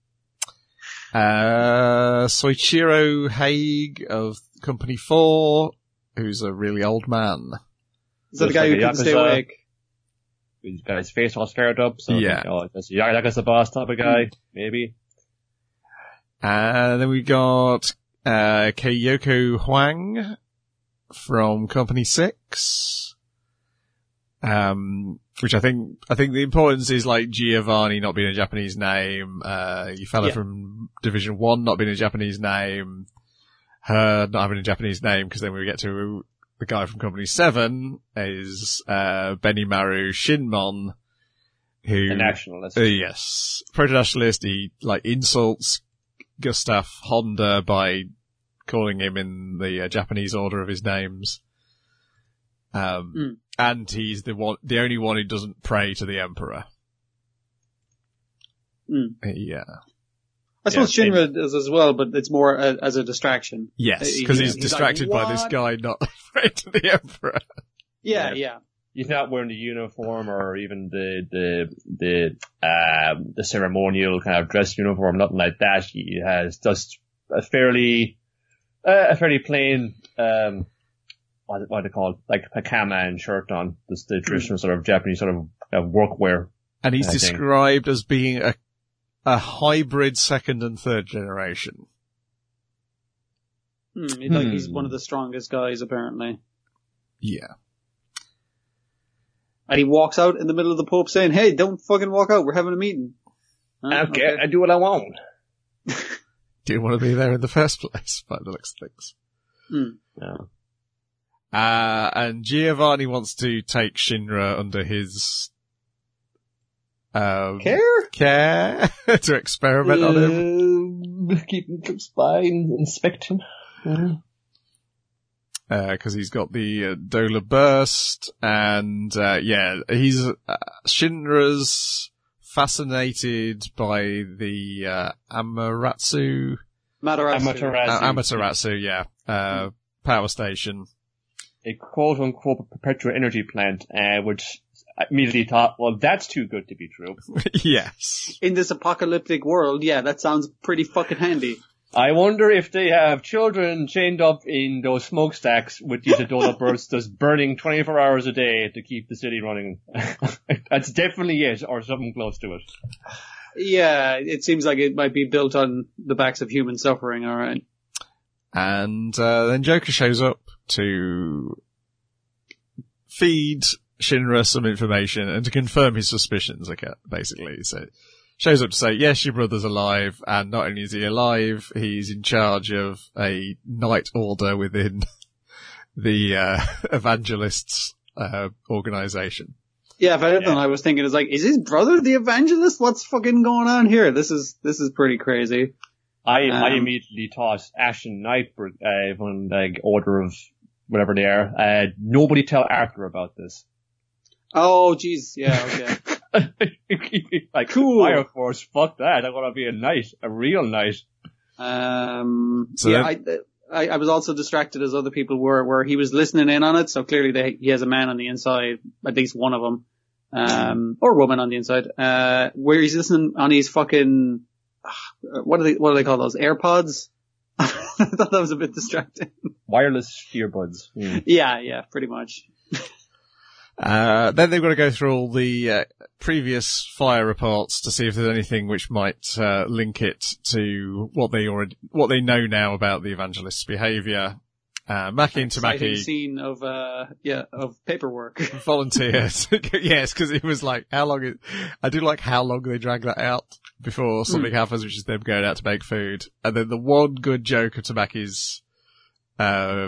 uh, Soichiro Haig of Company Four, who's a really old man. Is that the guy like who couldn't stay awake? He's got his face all scared up, so yeah. Think, oh, that's, yeah, that's the boss type of guy, mm. maybe. And then we got, uh, Keiyoko Huang from Company Six. Um, which I think, I think the importance is like Giovanni not being a Japanese name, uh, you fella yeah. from Division One not being a Japanese name, her not having a Japanese name, because then we get to the guy from Company Seven is uh Benimaru Shinmon, who a nationalist. Uh, yes, proto-nationalist. He like insults Gustav Honda by calling him in the uh, Japanese order of his names. Um, mm. and he's the one, the only one who doesn't pray to the Emperor. Mm. Yeah. I suppose yeah, Shinra does as well, but it's more uh, as a distraction. Yes, because he's, he's distracted like, by this guy not afraid to the Emperor. Yeah, yeah, yeah. He's not wearing the uniform or even the the the um the ceremonial kind of dress uniform, nothing like that. He has just a fairly uh, a fairly plain um what what do they call it? Like pakama and shirt on, just the traditional sort of Japanese sort of uh, workwear. And he's described as being a A hybrid second and third generation. Hmm, hmm. Like he's one of the strongest guys, apparently. Yeah. And he walks out in the middle of the Pope saying, "Hey, don't fucking walk out. We're having a meeting." Huh? Okay, okay, I do what I want. Didn't want to be there in the first place, by the looks of things. Hmm. Yeah. Uh, and Giovanni wants to take Shinra under his Um, care? Care to experiment uh, on him. Keep him close by and inspect him. Yeah. Uh, cause he's got the uh, Dola Burst and, uh, yeah, he's, uh, Shinra's fascinated by the, uh, Amaterasu. Amaterasu. Amaterasu. Uh, Amaterasu, yeah. Uh, power station. A quote unquote perpetual energy plant, uh, which I immediately thought, well, that's too good to be true. Yes. In this apocalyptic world, yeah, that sounds pretty fucking handy. I wonder if they have children chained up in those smokestacks with these Adola bursts just burning twenty-four hours a day to keep the city running. That's definitely it, or something close to it. Yeah, it seems like it might be built on the backs of human suffering, alright. And, uh, then Joker shows up to feed Shinra some information and to confirm his suspicions, okay, basically. So, shows up to say, yes, your brother's alive, and not only is he alive, he's in charge of a night order within the, uh, Evangelists, uh, organization. Yeah, if anything, yeah. I was thinking, it's like, is his brother the Evangelist? What's fucking going on here? This is, this is pretty crazy. I, um, I immediately thought Ashen Knight, uh, when, like, order of whatever they are, uh, nobody tell Arthur about this. Oh, jeez, yeah, okay. Like, cool. Fire Force, fuck that. I want to be a knight, a real knight. Um, so yeah, I, I, I was also distracted as other people were, where he was listening in on it, so clearly they, he has a man on the inside, at least one of them, um, or woman on the inside, uh, where he's listening on his fucking, uh, what do they, what do they call those? AirPods? I thought that was a bit distracting. Wireless earbuds. Mm. Yeah, yeah, pretty much. Uh, then they've got to go through all the uh, previous fire reports to see if there's anything which might uh, link it to what they already, what they know now about the evangelist's behaviour. Uh, Maki and Exciting Tamaki scene of uh, yeah, of paperwork. volunteered. Yes, because it was like how long. It, I do like how long they drag that out before something mm. happens, which is them going out to make food. And then the one good joke of Tamaki's uh,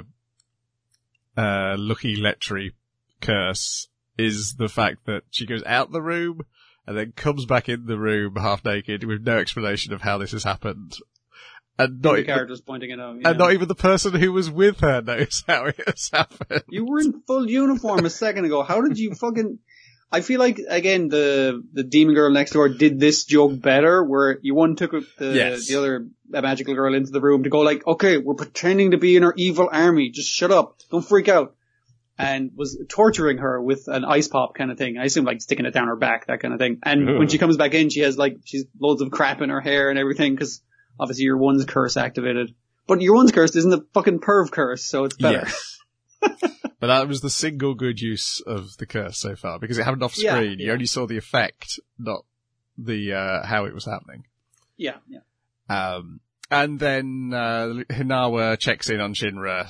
uh, Lucky Letry curse is the fact that she goes out the room and then comes back in the room half naked with no explanation of how this has happened. And not, the characters pointing it out. Yeah. And not even the person who was with her knows how it has happened. You were in full uniform a second ago. How did you fucking... I feel like, again, the the demon girl next door did this joke better, where you one took the, yes. the other magical girl into the room to go like, okay, we're pretending to be in our evil army. Just shut up. Don't freak out. And was torturing her with an ice pop kind of thing. I assume like sticking it down her back, that kind of thing. And Ooh. When she comes back in, she has like, she's loads of crap in her hair and everything, because obviously your one's curse activated. But your one's curse isn't the fucking perv curse, so it's better. Yes. But that was the single good use of the curse so far, because it happened off screen. Yeah, yeah. You only saw the effect, not the, uh, how it was happening. Yeah, yeah. Um, and then, uh, Hinawa checks in on Shinra,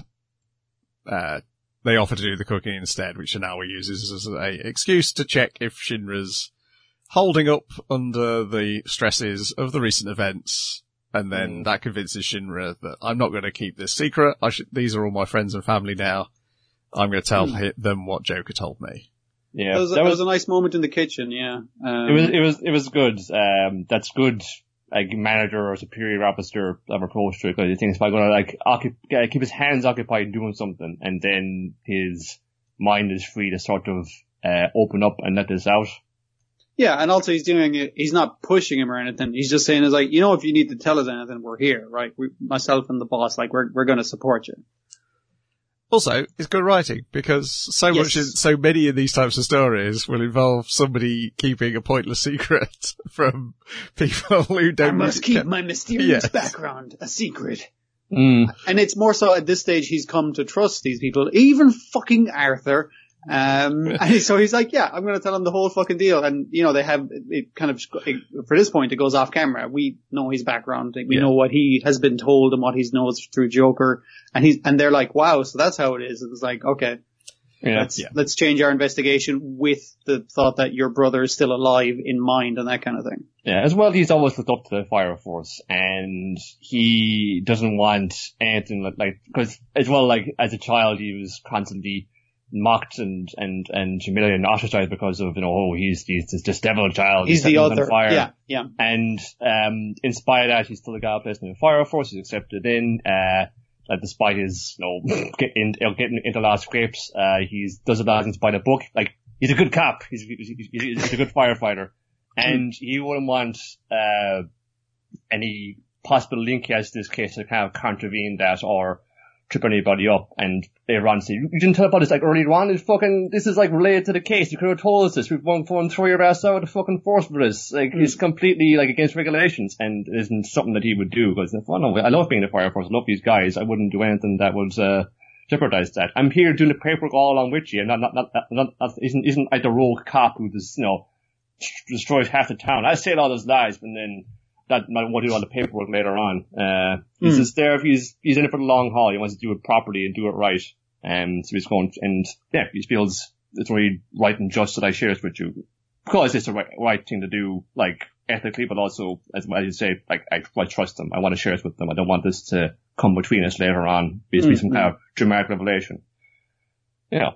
uh, they offer to do the cooking instead, which Hinawa uses as a excuse to check if Shinra's holding up under the stresses of the recent events. And then mm. that convinces Shinra that I'm not going to keep this secret. I should, these are all my friends and family now. I'm going to tell mm. them what Joker told me. Yeah, that was, that was, was a nice moment in the kitchen. Yeah, um, it was, it was, it was good. Um, that's good. Like manager or superior officer of approach to it, because he thinks if I'm going to like occup- keep his hands occupied doing something, and then his mind is free to sort of uh, open up and let this out. Yeah, and also he's doing it, he's not pushing him or anything. He's just saying, it's like, you know, if you need to tell us anything, we're here, right? We, myself and the boss, like, we're, we're going to support you. Also, it's good writing, because so yes. much, in, so many of these types of stories will involve somebody keeping a pointless secret from people who don't... I must keep ca- my mysterious yes. background a secret. Mm. And it's more so at this stage he's come to trust these people, even fucking Arthur. Um, and so he's like, yeah, I'm going to tell him the whole fucking deal. And, you know, they have, it kind of, it, for this point, it goes off camera. We know his background. We yeah. know what he has been told and what he knows through Joker. And he's, and they're like, wow, so that's how it is. It was like, okay, yeah, let's, yeah. let's change our investigation with the thought that your brother is still alive in mind and that kind of thing. Yeah, as well, he's always looked up to the Fire Force, and he doesn't want anything like, like, cause as well, like, as a child, he was constantly mocked and, and, and humiliated and ostracized because of, you know, oh, he's, he's this, this devil child. He's, he's the other. Fire. Yeah, yeah. And, um, in spite of that, he's still got a place in the Fire Force. He's accepted in, uh, like despite his, you know, getting, you know, getting into a lot of scrapes, uh, he's, does a lot in spite of book. Like, he's a good cop. He's, he's, he's, he's a good firefighter. And he wouldn't want, uh, any possible link he has to this case to kind of contravene that or trip anybody up. And Aaron said, you didn't tell about this like earlier on. It's fucking, this is like related to the case. You could have told us this. We've won phone throw your ass out of the fucking force for this. Like, mm. it's completely like against regulations and it isn't something that he would do. Because, well, no, I love being in the Fire Force. I love these guys. I wouldn't do anything that would, uh, jeopardize that. I'm here doing the paperwork all along with you. And not, not, not, not, not isn't, isn't like the rogue cop who just, you know, destroys half the town. I say all those lies, but then that might want to do all the paperwork later on. Uh, he's mm. just there. He's, he's in it for the long haul. He wants to do it properly and do it right. Um, so he's going, and yeah, he feels it's really right and just that I share this with you. Because it's the right, right thing to do, like, ethically, but also, as, as you say, like, I, I trust them. I want to share it with them. I don't want this to come between us later on. Be mm-hmm. some kind of dramatic revelation. Yeah.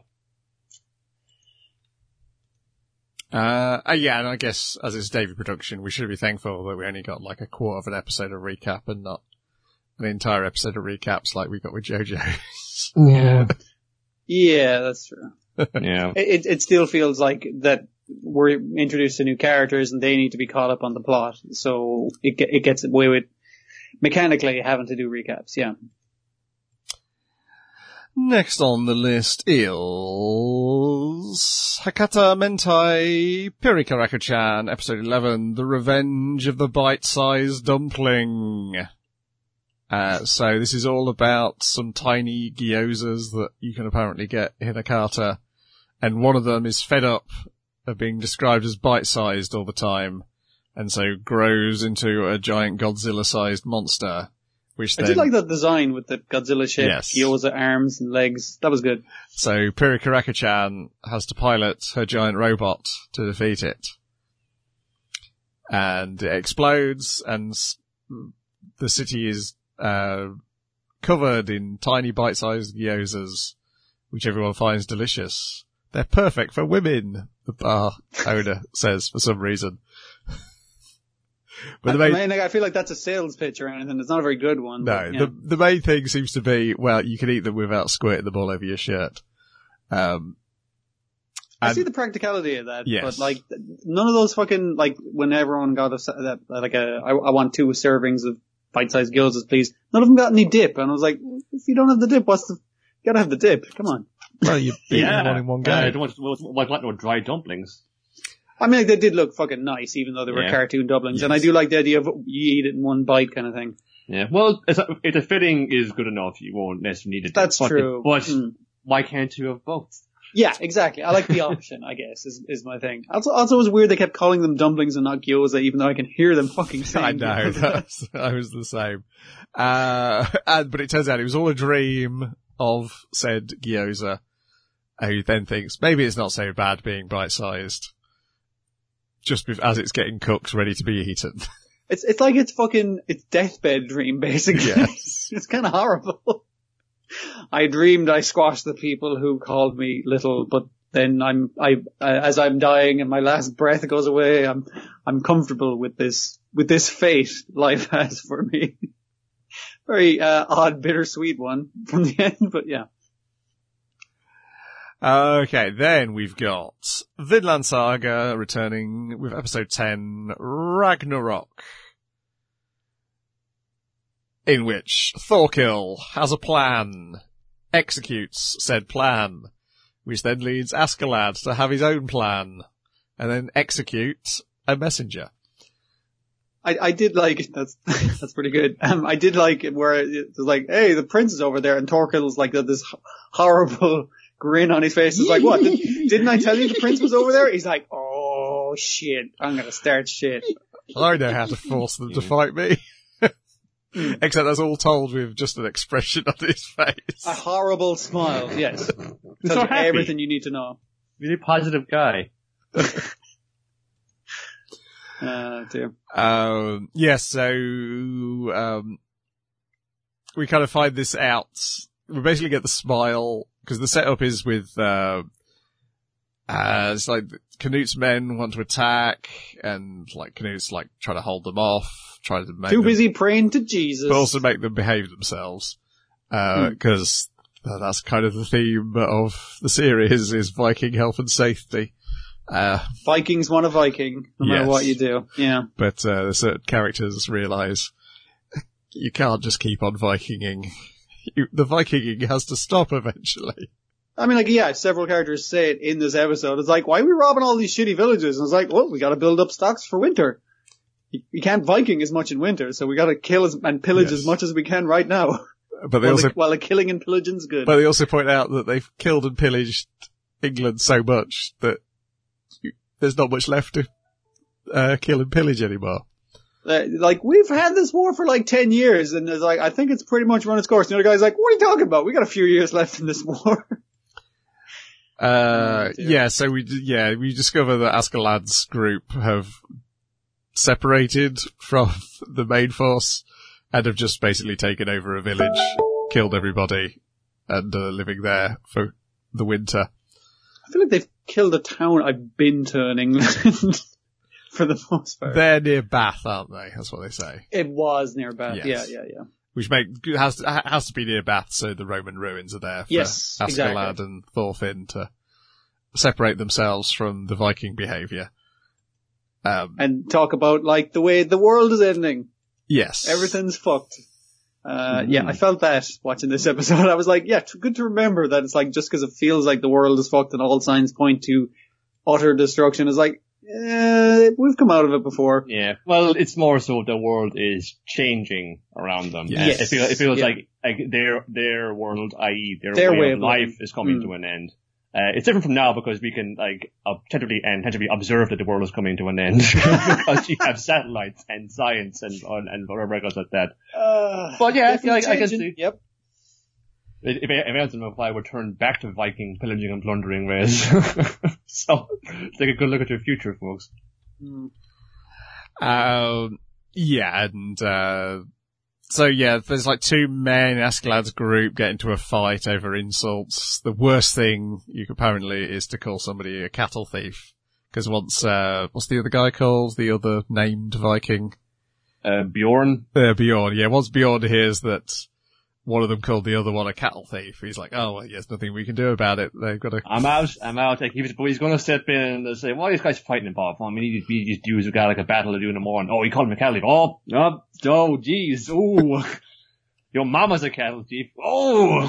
Uh, uh, yeah, and I guess as it's David production, we should be thankful that we only got like a quarter of an episode of recap and not an entire episode of recaps like we got with JoJo's. Yeah. Yeah, that's true. Yeah. It, it still feels like that we're introduced to new characters and they need to be caught up on the plot. So it it gets away with mechanically having to do recaps, yeah. Next on the list is Hakata Mentai Pirikaraku-chan, episode eleven, The Revenge of the Bite-Sized Dumpling. Uh, so this is all about some tiny gyozas that you can apparently get in a Hinakata, and one of them is fed up of being described as bite-sized all the time, and so grows into a giant Godzilla-sized monster, which I then... did like that design with the Godzilla-shaped Yes. gyoza arms and legs. That was good. So Pirikaraka-chan has to pilot her giant robot to defeat it. And it explodes, and s- the city is uh covered in tiny bite-sized gyozas, which everyone finds delicious. They're perfect for women, the bar owner says for some reason. But the I, main, mean, I feel like that's a sales pitch or anything. It's not a very good one. no, but, yeah. the the main thing seems to be, well, you can eat them without squirting them all over your shirt. Um, I and- see the practicality of that, Yes. but like none of those fucking like when everyone got a, that like a I, I want two servings of bite-sized gyozas, please. None of them got any dip, and I was like, if you don't have the dip, what's the? You gotta have the dip. Come on. well, you beat Yeah. them one in one go. Uh, I don't want, like, like no dry dumplings. I mean, like, they did look fucking nice, even though they were Yeah. cartoon doublings, Yes. and I do like the idea of you eat it in one bite kind of thing. Yeah. Well, it's a, if the filling is good enough, you won't necessarily need it. That's but true. But Mm. why can't you have both? Yeah, exactly. I like the option, I guess, is, is my thing. Also, also it was weird they kept calling them dumplings and not gyoza, even though I can hear them fucking saying I know, gyoza. that's, I was the same. Uh, and, but it turns out it was all a dream of said gyoza, who then thinks maybe it's not so bad being bite-sized, just bef- as it's getting cooked, ready to be eaten. It's, it's like it's fucking, it's deathbed dream, basically. Yes. It's kind of horrible. I dreamed I squashed the people who called me little, but then I'm, I, I, as I'm dying and my last breath goes away, I'm, I'm comfortable with this, with this fate life has for me. Very, uh, odd, bittersweet one from the end, but yeah. Okay, then we've got Vinland Saga returning with episode ten, Ragnarok, in which Thorkill has a plan, executes said plan, which then leads Askeladd to have his own plan, and then execute a messenger. I, I did like, that's, that's pretty good. Um, I did like it where it was like, hey, the prince is over there, and Thorkill's like got this horrible grin on his face. It's like, what? Did, didn't I tell you the prince was over there? He's like, oh shit, I'm gonna start shit. I know how to force them to fight me. Except that's all told with just an expression on his face. A horrible smile, yes. so Tells you happy. everything you need to know. Really positive guy. Uh, dear. Um, yes, so, um, we kind of find this out. We basically get the smile, because the setup is with, uh, uh, it's like Canute's men want to attack, and like Canute's like trying to hold them off, trying to make Too them, busy praying to Jesus. but also make them behave themselves. Uh, cause uh, that's kind of the theme of the series, is Viking health and safety. Uh, Vikings want a Viking, no matter Yes. what you do. Yeah. but uh, certain characters realise you can't just keep on Vikinging. You, the Vikinging has to stop eventually. I mean, like, yeah, several characters say it in this episode. It's like, why are we robbing all these shitty villages? And it's like, well, we gotta build up stocks for winter. You, you can't Viking as much in winter, so we gotta kill as, and pillage Yes. as much as we can right now. But they while, also, the, while the killing and pillaging's good. but they also point out that they've killed and pillaged England so much that you, there's not much left to uh, kill and pillage anymore. Uh, like, we've had this war for like ten years, and it's like, I think it's pretty much run its course. And the other guy's like, what are you talking about? We got a few years left in this war. Uh, Oh, dear. yeah, so we, d- yeah, we discover that Askeladd's group have separated from the main force and have just basically taken over a village, killed everybody, and are living there for the winter. I feel like they've killed a town I've been to in England. For the most part. They're near Bath, aren't they? That's what they say. It was near Bath. Yes. Yeah, yeah, yeah. Which make, has to, has to be near Bath, so the Roman ruins are there for Yes, Askeladd exactly. and Thorfinn to separate themselves from the Viking behaviour. Um, And talk about, like, the way the world is ending. yes. Everything's fucked. Uh, yeah, I felt that watching this episode. I was like, yeah, t- good to remember that it's like, just because it feels like the world is fucked and all signs point to utter destruction, is like, Uh, we've come out of it before. Yeah. Well, it's more so the world is changing around them. Yes. Uh, It feels, it feels Yeah. like, like their, their world, that is their, Their way, way of of life living. is coming Mm. to an end. Uh, it's different from now because we can, like, objectively and tangibly observe that the world is coming to an end. Because you have satellites and science and, and whatever else like that. Uh, But yeah, I feel different like I can changing. see- Yep. If, if anything, if I would turn back to Viking pillaging and plundering ways. So, take a good look at your future, folks. Mm. Um, yeah, and, uh, so yeah, there's like two men in Askeladd's group get into a fight over insults. The worst thing you could apparently is to call somebody a cattle thief. Cause once, uh, what's the other guy called? The other named Viking? Uh, Bjorn. Uh, Bjorn, yeah, once Bjorn hears that one of them called the other one a cattle thief, he's like, oh, well, yeah, there's nothing we can do about it. They've got to... I'm out, I'm out. Like, he was, but he's gonna step in and say, why are these guys fighting about? I mean, he just, he just dudes who got like a battle to do in the morning. Oh, he called him a cattle thief. Oh, oh, oh, jeez. Oh, your mama's a cattle thief. Oh.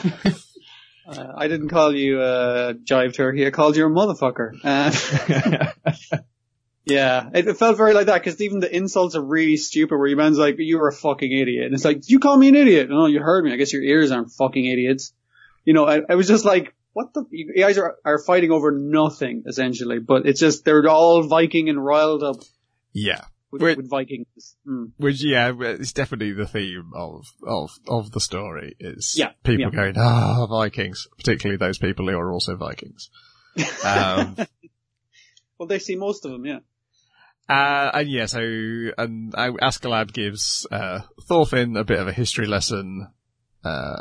Uh, I didn't call you uh, Jive Turkey. I called you a motherfucker. Uh, yeah, it, it felt very like that because even the insults are really stupid. Where your man's like, "You were a fucking idiot," and it's like, "Did you call me an idiot?" No, you heard me. I guess your ears aren't fucking idiots. You know, I, I was just like, "What the? You guys are are fighting over nothing essentially." But it's just they're all Viking and riled up Yeah. with, Wait. with Vikings. Mm. Which, yeah, it's definitely the theme of, of, of the story is Yeah, people yeah. going, ah, Vikings, particularly those people who are also Vikings. Um, Well, they see most of them, yeah. uh, and yeah, so, and uh, Askeladd gives, uh, Thorfinn a bit of a history lesson, uh,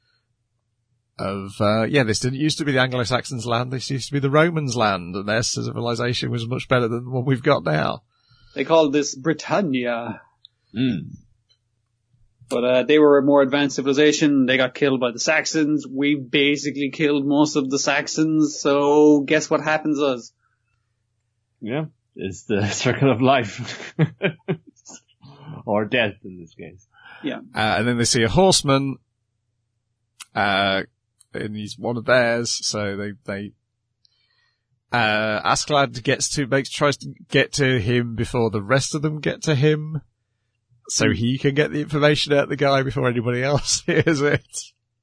of, uh, yeah, this didn't used to be the Anglo-Saxons' land, this used to be the Romans' land, and their civilization was much better than the one we've got now. They called this Britannia. Mm. But uh, they were a more advanced civilization. They got killed by the Saxons. We basically killed most of the Saxons. So guess what happens to us? Yeah. It's the circle of life. Or death in this case. Yeah. Uh, and then they see a horseman, uh, and he's one of theirs, so they, they, uh, Askeladd gets to, makes, tries to get to him before the rest of them get to him, so he can get the information out of the guy before anybody else hears it.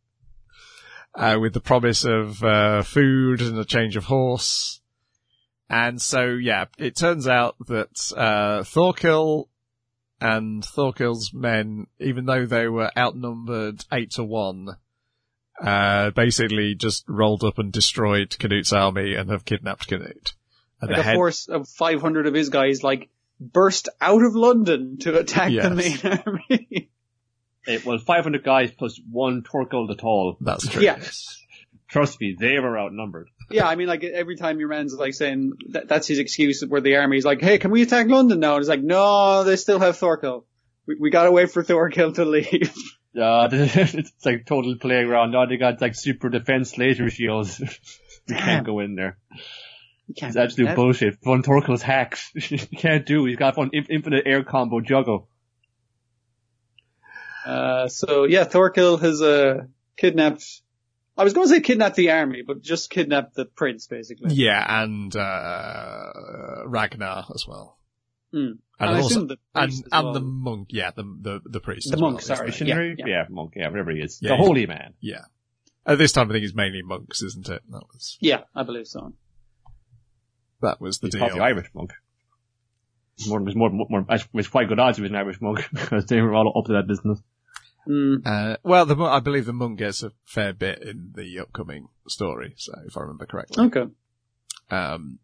Uh, with the promise of, uh, food and a change of horse. And so, yeah, it turns out that, uh, Thorkill and Thorkill's men, even though they were outnumbered eight to one, uh, basically just rolled up and destroyed Canut's army and have kidnapped Canute. And Like the a head, force of five hundred of his guys, like, burst out of London to attack Yes. the main army. It was five hundred guys plus one Torkel the Tall. that's true. Yeah. Trust me, they were outnumbered. Yeah, I mean, like, every time your man's, like, saying, that, that's his excuse where the army's like, hey, can we attack London now? And it's like, no, they still have Thorkill. We, we gotta wait for Thorkill to leave. Uh, it's like total playground. Now they got like super defense laser shields. You can't go in there. You can't It's do absolute that. bullshit. Von Torkel's hacks. You can't do. He's got one infinite air combo juggle. Uh, so yeah, Thorkill has, uh, kidnapped, I was going to say kidnapped the army, but just kidnapped the prince, basically. Yeah, and, uh, Ragnar as well. Mm. And, And I also, assume the and, priest as and well. the monk, yeah, the, the, the priest The as monk, well, sorry. isn't it? Missionary? yeah. Yeah, monk. Yeah, whatever he is. Yeah, the yeah. holy man. Yeah. At this time, I think it's mainly monks, isn't it? That was, Yeah, I believe so. that was the He's deal. probably Irish monk. It was more, it was more, more, it was quite good odds he was an Irish monk because they were all up to that business. Mm. Uh, well, the, mon- I believe the monk gets a fair bit in the upcoming story, so if I remember correctly. Okay. Um,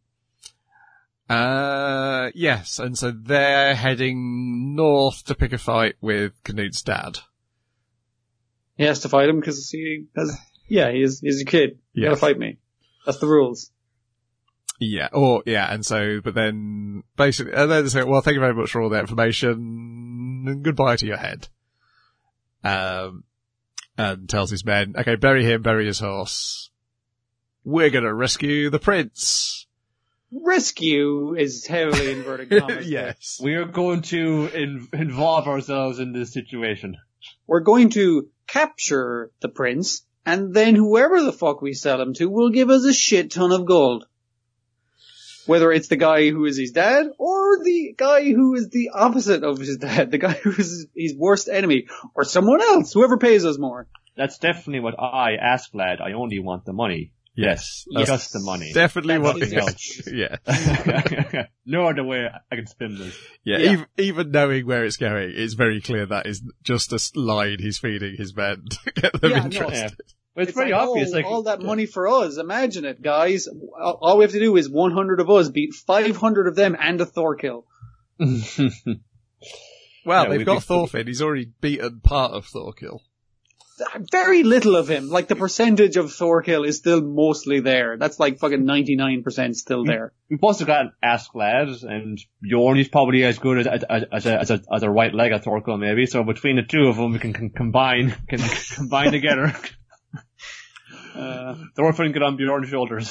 uh, yes, and so they're heading north to pick a fight with Canut's dad. He has to fight him because he has, yeah, he's, he's a kid. You Yes. gotta fight me. That's the rules. Yeah, or, yeah, and so, but then, basically, and then they say, well, thank you very much for all that information, and goodbye to your head. Um, and tells his men, okay, bury him, bury his horse. We're gonna rescue the prince. Rescue is heavily inverted commas. Yes. We are going to in, involve ourselves in this situation. We're going to capture the prince, and then whoever the fuck we sell him to will give us a shit ton of gold. Whether it's the guy who is his dad or the guy who is the opposite of his dad, the guy who is his worst enemy, or someone else, whoever pays us more. That's definitely what I ask, lad. I only want the money. Yes. Yes. Just the money. Definitely what Nothing else. Yeah. No other way I can spin this. Yeah, Yeah. Even, even knowing where it's going, it's very clear that is just a line he's feeding his men to get them Yeah, no, interested. Yeah. But it's, It's very like, obvious. oh, Like all that money for us. Imagine it, guys. All all we have to do is one hundred of us beat five hundred of them and a Thor kill. Well, Yeah, they've we- got we- Thorfinn. He's already beaten part of Thorkill. Very little of him. Like, the percentage of Thor kill is still mostly there. That's like fucking ninety-nine percent still there. We've also got Ask Lad, and Bjorn is probably as good as, as, as, a, as, a, as a right leg at Thorkill, maybe. So between the two of them, we can, can combine, can combine together. Uh, Thorfinn get on Bjorn's shoulders.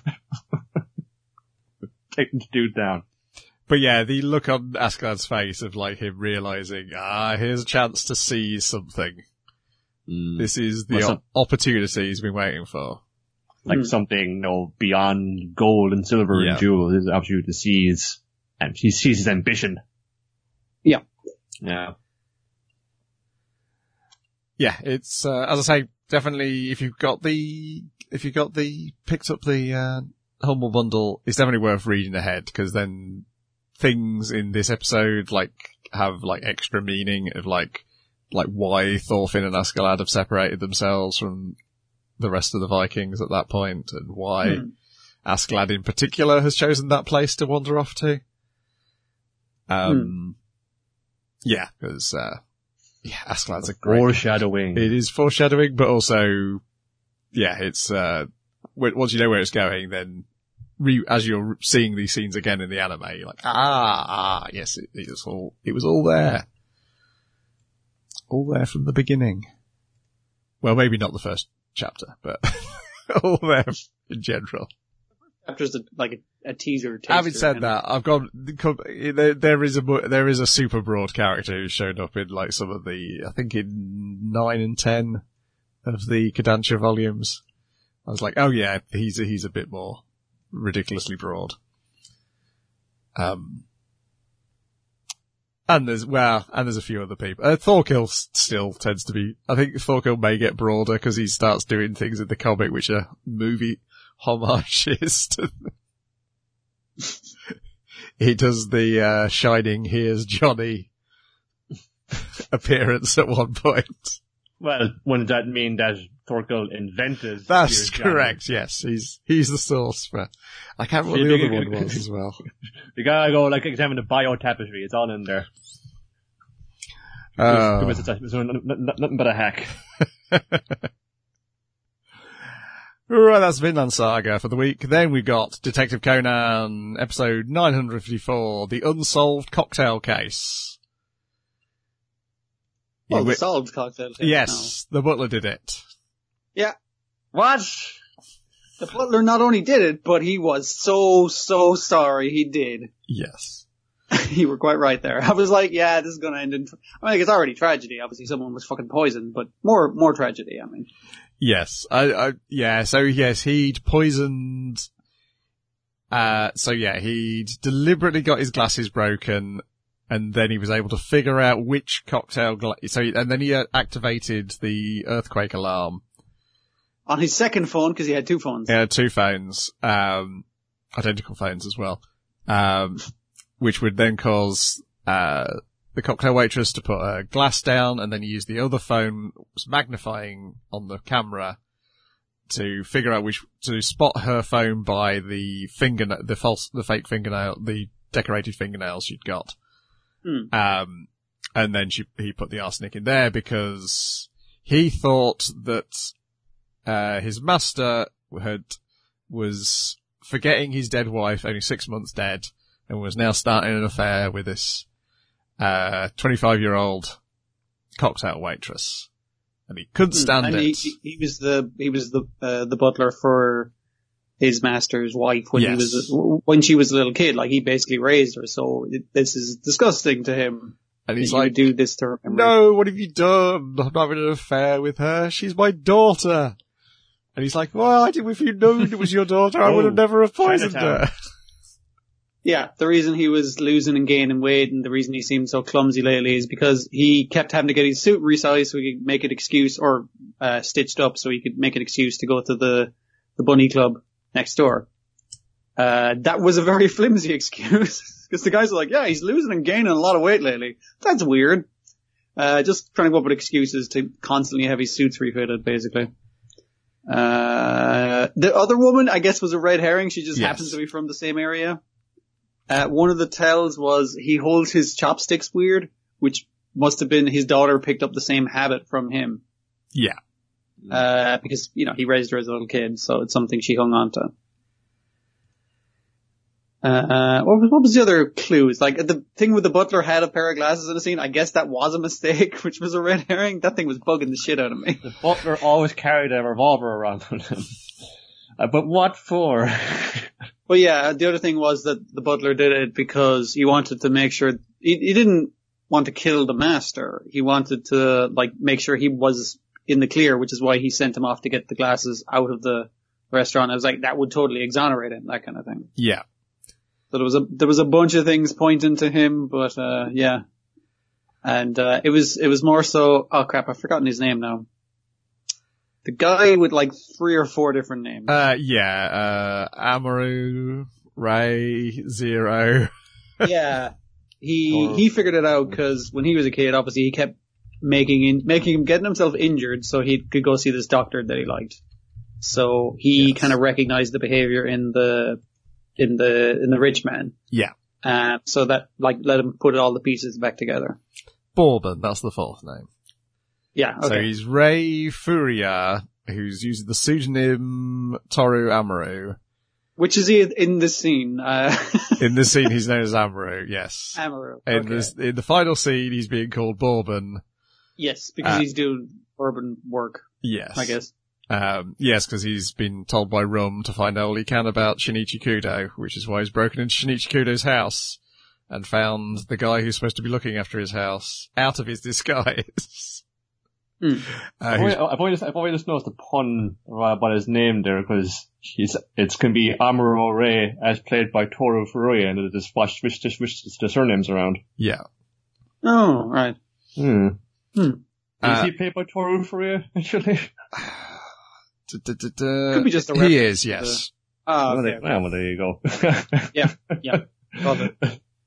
Take the dude down. But yeah, the look on Askeladd's face of like him realizing, ah, here's a chance to see something. Mm. This is the Well, o- some- opportunity he's been waiting for. Like Hmm. something, you know, beyond gold and silver Yeah. and jewels. This is absolutely to seize, and he sees his ambition. Yeah. Yeah. Yeah, it's, uh, as I say, definitely, if you've got the, if you've got the, picked up the, uh, Humble Bundle, it's definitely worth reading ahead, because then things in this episode, like, have, like, extra meaning of, like, like why Thorfinn and Askeladd have separated themselves from the rest of the Vikings at that point, and why Hmm. Askeladd in particular has chosen that place to wander off to. Um, yeah, because, uh, yeah, Askeladd's a great, Foreshadowing. it is foreshadowing, but also, yeah, it's, uh, w- once you know where it's going, then re- as you're seeing these scenes again in the anime, you're like, ah, ah, yes, it, it was all, it was all there. All there from the beginning. Well, maybe not the first chapter, but all there in general. Chapter's a, like a, a teaser. Having taster, said and- that, I've got there, there is a mo- there is a super broad character who's shown up in like some of the I think in nine and ten of the Kodansha volumes. I was like, oh yeah, he's a, he's a bit more ridiculously broad. Um, and there's well, and there's a few other people. Uh, Thorkill s- still tends to be. I think Thorkill may get broader because he starts doing things in the comic which are movie homages to he does the uh, Shining Here's Johnny appearance at one point. Well, wouldn't that mean that Thorkill invented? That's Here's Johnny? correct, yes. He's he's the source for I can't remember what the other one was as well. You gotta go like examine the bio tapestry. It's all in there. Uh, It was, it was, it was nothing but a hack. Right, that's Vinland Saga for the week. Then we got Detective Conan, episode nine hundred fifty-four, The Unsolved Cocktail Case. Well, Yeah, the we- solved cocktail. taste yes, the butler did it. now. Yeah. What? The butler not only did it, but he was so, so sorry he did. Yes. You were quite right there. I was like, yeah, this is gonna end in, tra- I mean, it's already tragedy. Obviously someone was fucking poisoned, but more, more tragedy, I mean. Yes, I, I, yeah, so yes, he'd poisoned, uh, so yeah, he'd deliberately got his glasses broken, and then he was able to figure out which cocktail gla- so, he, and then he uh, activated the earthquake alarm. On his second phone, cause he had two phones. He had two phones, um, identical phones as well, um, which would then cause, uh, the cocktail waitress to put a glass down, and then use the other phone magnifying on the camera to figure out which, to spot her phone by the finger, the false, the fake fingernail, the decorated fingernails she'd got. Hmm. Um, and then she, he put the arsenic in there because he thought that, uh, his master had, was forgetting his dead wife, only six months dead, and was now starting an affair with this uh, twenty-five year old cocktail waitress. And he couldn't stand and it. he, he, he was the, he was the, uh, the butler for his master's wife when Yes. he was, when she was a little kid. Like, he basically raised her, so it, this is disgusting to him. And he's that you would like, do this to her. no, what have you done? I'm not having an affair with her. She's my daughter. And he's like, well, I did, if you'd known it was your daughter, I would have Oh, never have poisoned Chinatown. her. Yeah, the reason he was losing and gaining weight and the reason he seemed so clumsy lately is because he kept having to get his suit resized so he could make an excuse, or uh, stitched up so he could make an excuse to go to the, the bunny club next door. Uh, that was a very flimsy excuse because the guys are like, yeah, he's losing and gaining a lot of weight lately. That's weird. Uh, just trying to come up with excuses to constantly have his suits refitted, basically. Uh, the other woman, I guess, was a red herring. She just yes. happens to be from the same area. Uh, one of the tells was he holds his chopsticks weird, which must have been his daughter picked up the same habit from him. Yeah. Uh, because, you know, he raised her as a little kid, so it's something she hung on to. Uh, uh, what was, what was the other clues? Like, the thing with the butler had a pair of glasses in the scene, I guess that was a mistake, which was a red herring. That thing was bugging the shit out of me. The butler always carried a revolver around with him. Uh, but what for? Well, yeah, the other thing was that the butler did it because he wanted to make sure, he, he didn't want to kill the master. He wanted to, like, make sure he was in the clear, which is why he sent him off to get the glasses out of the restaurant. I was like, that would totally exonerate him, that kind of thing. Yeah. So there was a, there was a bunch of things pointing to him, but, uh, yeah. And, uh, it was, it was more so, oh crap, I've forgotten his name now. The guy with like three or four different names. Uh, yeah, uh, Amaru, Ray, Zero. Yeah. He, he figured it out because when he was a kid, obviously he kept making in, making him, getting himself injured so he could go see this doctor that he liked. So he yes. kind of recognized the behavior in the, in the, in the rich man. Yeah. Uh, so that, like, let him put all the pieces back together. Bourbon, that's the fourth name. Yeah, okay. So he's Ray Furia, who's using the pseudonym Toru Amaru. Which is he in this scene? Uh, in this scene, he's known as Amaru, yes. Amaru. In, Okay. this, in the final scene, he's being called Bourbon. Yes, because Uh, he's doing urban work, Yes. I guess. Um, yes, because he's been told by Rum to find all he can about Shinichi Kudo, which is why he's broken into Shinichi Kudo's house and found the guy who's supposed to be looking after his house out of his disguise. Mm. Uh, I've, who's- only, I've, only just, I've only just noticed the pun uh, by his name there because he's it's going to be Amuro Ray as played by Toru Furuya, and it just switched switched just switched the surnames around. yeah. Oh, right. Hmm. Hmm. Is Uh, he played by Toru Furuya actually? D-d-d-d- Could be just a He reference is, to yes. Oh, well, okay. there, well, there you go. Yeah, yeah. Love it.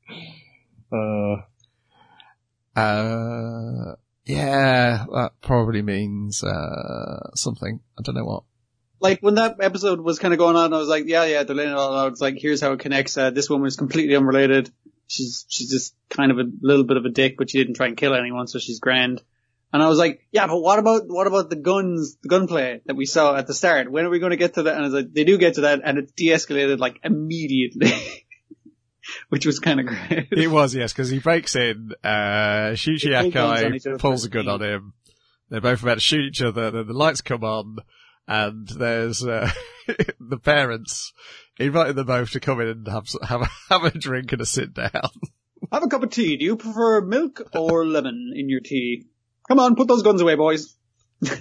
Uh, Uh, yeah, that probably means, uh, something. I don't know what. Like, when that episode was kind of going on, I was like, yeah, yeah, they're laying it all out. It's like, here's how it connects. Uh, this woman is completely unrelated. She's, she's just kind of a little bit of a dick, but she didn't try and kill anyone, so she's grand. And I was like, yeah, but what about, what about the guns, the gunplay that we saw at the start? When are we going to get to that? And I was like, they do get to that, and it de-escalated, like, immediately. Which was kind of great. It was, yes, because he breaks in, uh, Shuichi They pull guns on each Akai other pulls for a gun speed. on him. They're both about to shoot each other, then the lights come on, and there's, uh, the parents inviting them both to come in and have, have, a, have a drink and a sit down. Have a cup of tea. Do you prefer milk or lemon in your tea? Come on, put those guns away, boys. uh,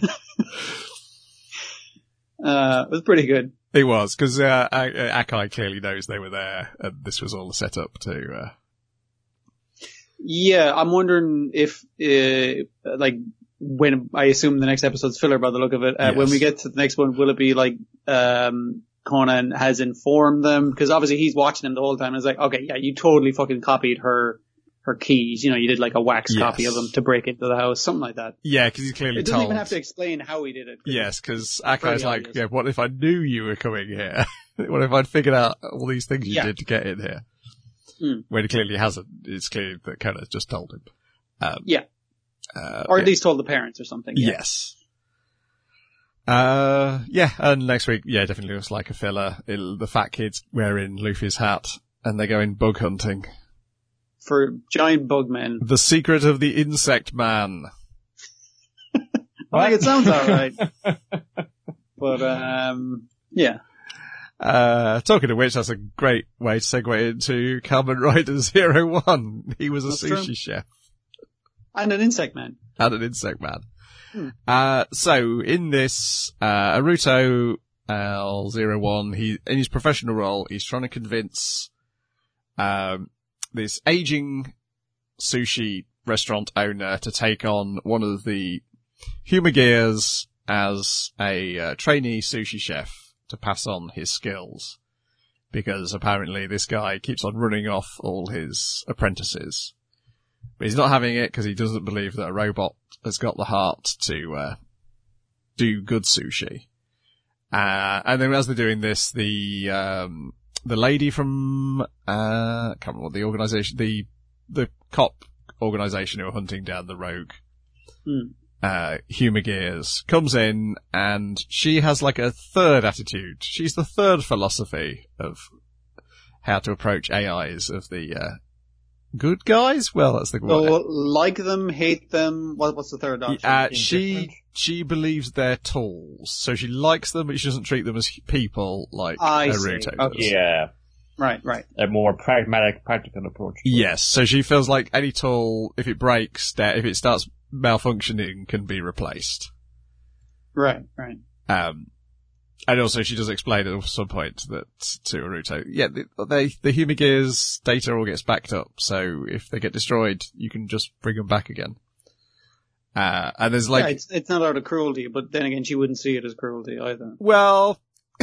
it was pretty good. It was, because, uh, A- Akai clearly knows they were there, and this was all a setup to, uh, Yeah, I'm wondering if, uh, like, when, I assume the next episode's filler by the look of it, uh, Yes. when we get to the next one, will it be like, um, Conan has informed them? Because obviously he's watching them the whole time, and it's like, okay, yeah, you totally fucking copied her, her keys. You know, you did like a wax Yes. copy of them to break into the house, something like that. yeah, because he's clearly It doesn't told. even have to explain how he did it. 'cause Yes, because very Akai's like, obvious. yeah, what if I knew you were coming here? What if I'd figured out all these things you Yeah. did to get in here? Mm. When he clearly hasn't. It's clear that Conan's just told him. Um, Yeah. Uh, Or at yeah. least told the parents or something. Yeah. Yes. Uh, yeah, and next week, yeah, definitely looks like a filler. It'll, the fat kid's wearing Luffy's hat, and they're going bug hunting. For giant bug men. The Secret of the Insect Man. I think it sounds alright. But, um, yeah. Uh, talking of which, that's a great way to segue into Kamen Rider Zero One. He was a That's sushi true. chef And an insect man. and an insect man. Hmm. Uh, so in this, uh, Aruto, uh, Zero One, he, in his professional role, he's trying to convince, um, this aging sushi restaurant owner to take on one of the Humagears as a uh, trainee sushi chef to pass on his skills, because apparently this guy keeps on running off all his apprentices. But he's not having it because he doesn't believe that a robot has got the heart to uh, do good sushi. Uh, and then as they're doing this, the um, the lady from uh, I can't remember what the organisation, the the cop organisation who are hunting down the rogue Mm. uh Humagears comes in, and she has like a third attitude. She's the third philosophy of how to approach A Is of the uh, good guys. Well, that's the So, word. like them, hate them. What, what's the third option? Uh, she she believes they're tools, so she likes them, but she doesn't treat them as people like I see. Naruto does. Okay. Yeah, Right, right. a more pragmatic, practical approach. Yes, so she feels like any tool, if it breaks, that if it starts malfunctioning, can be replaced. Right, right. Um, and also she does explain at some point that to Naruto, yeah, they, they the Humagears data all gets backed up, so if they get destroyed, you can just bring them back again. Uh, and there's like, yeah, it's, it's not out of cruelty, but then again, she wouldn't see it as cruelty either. well,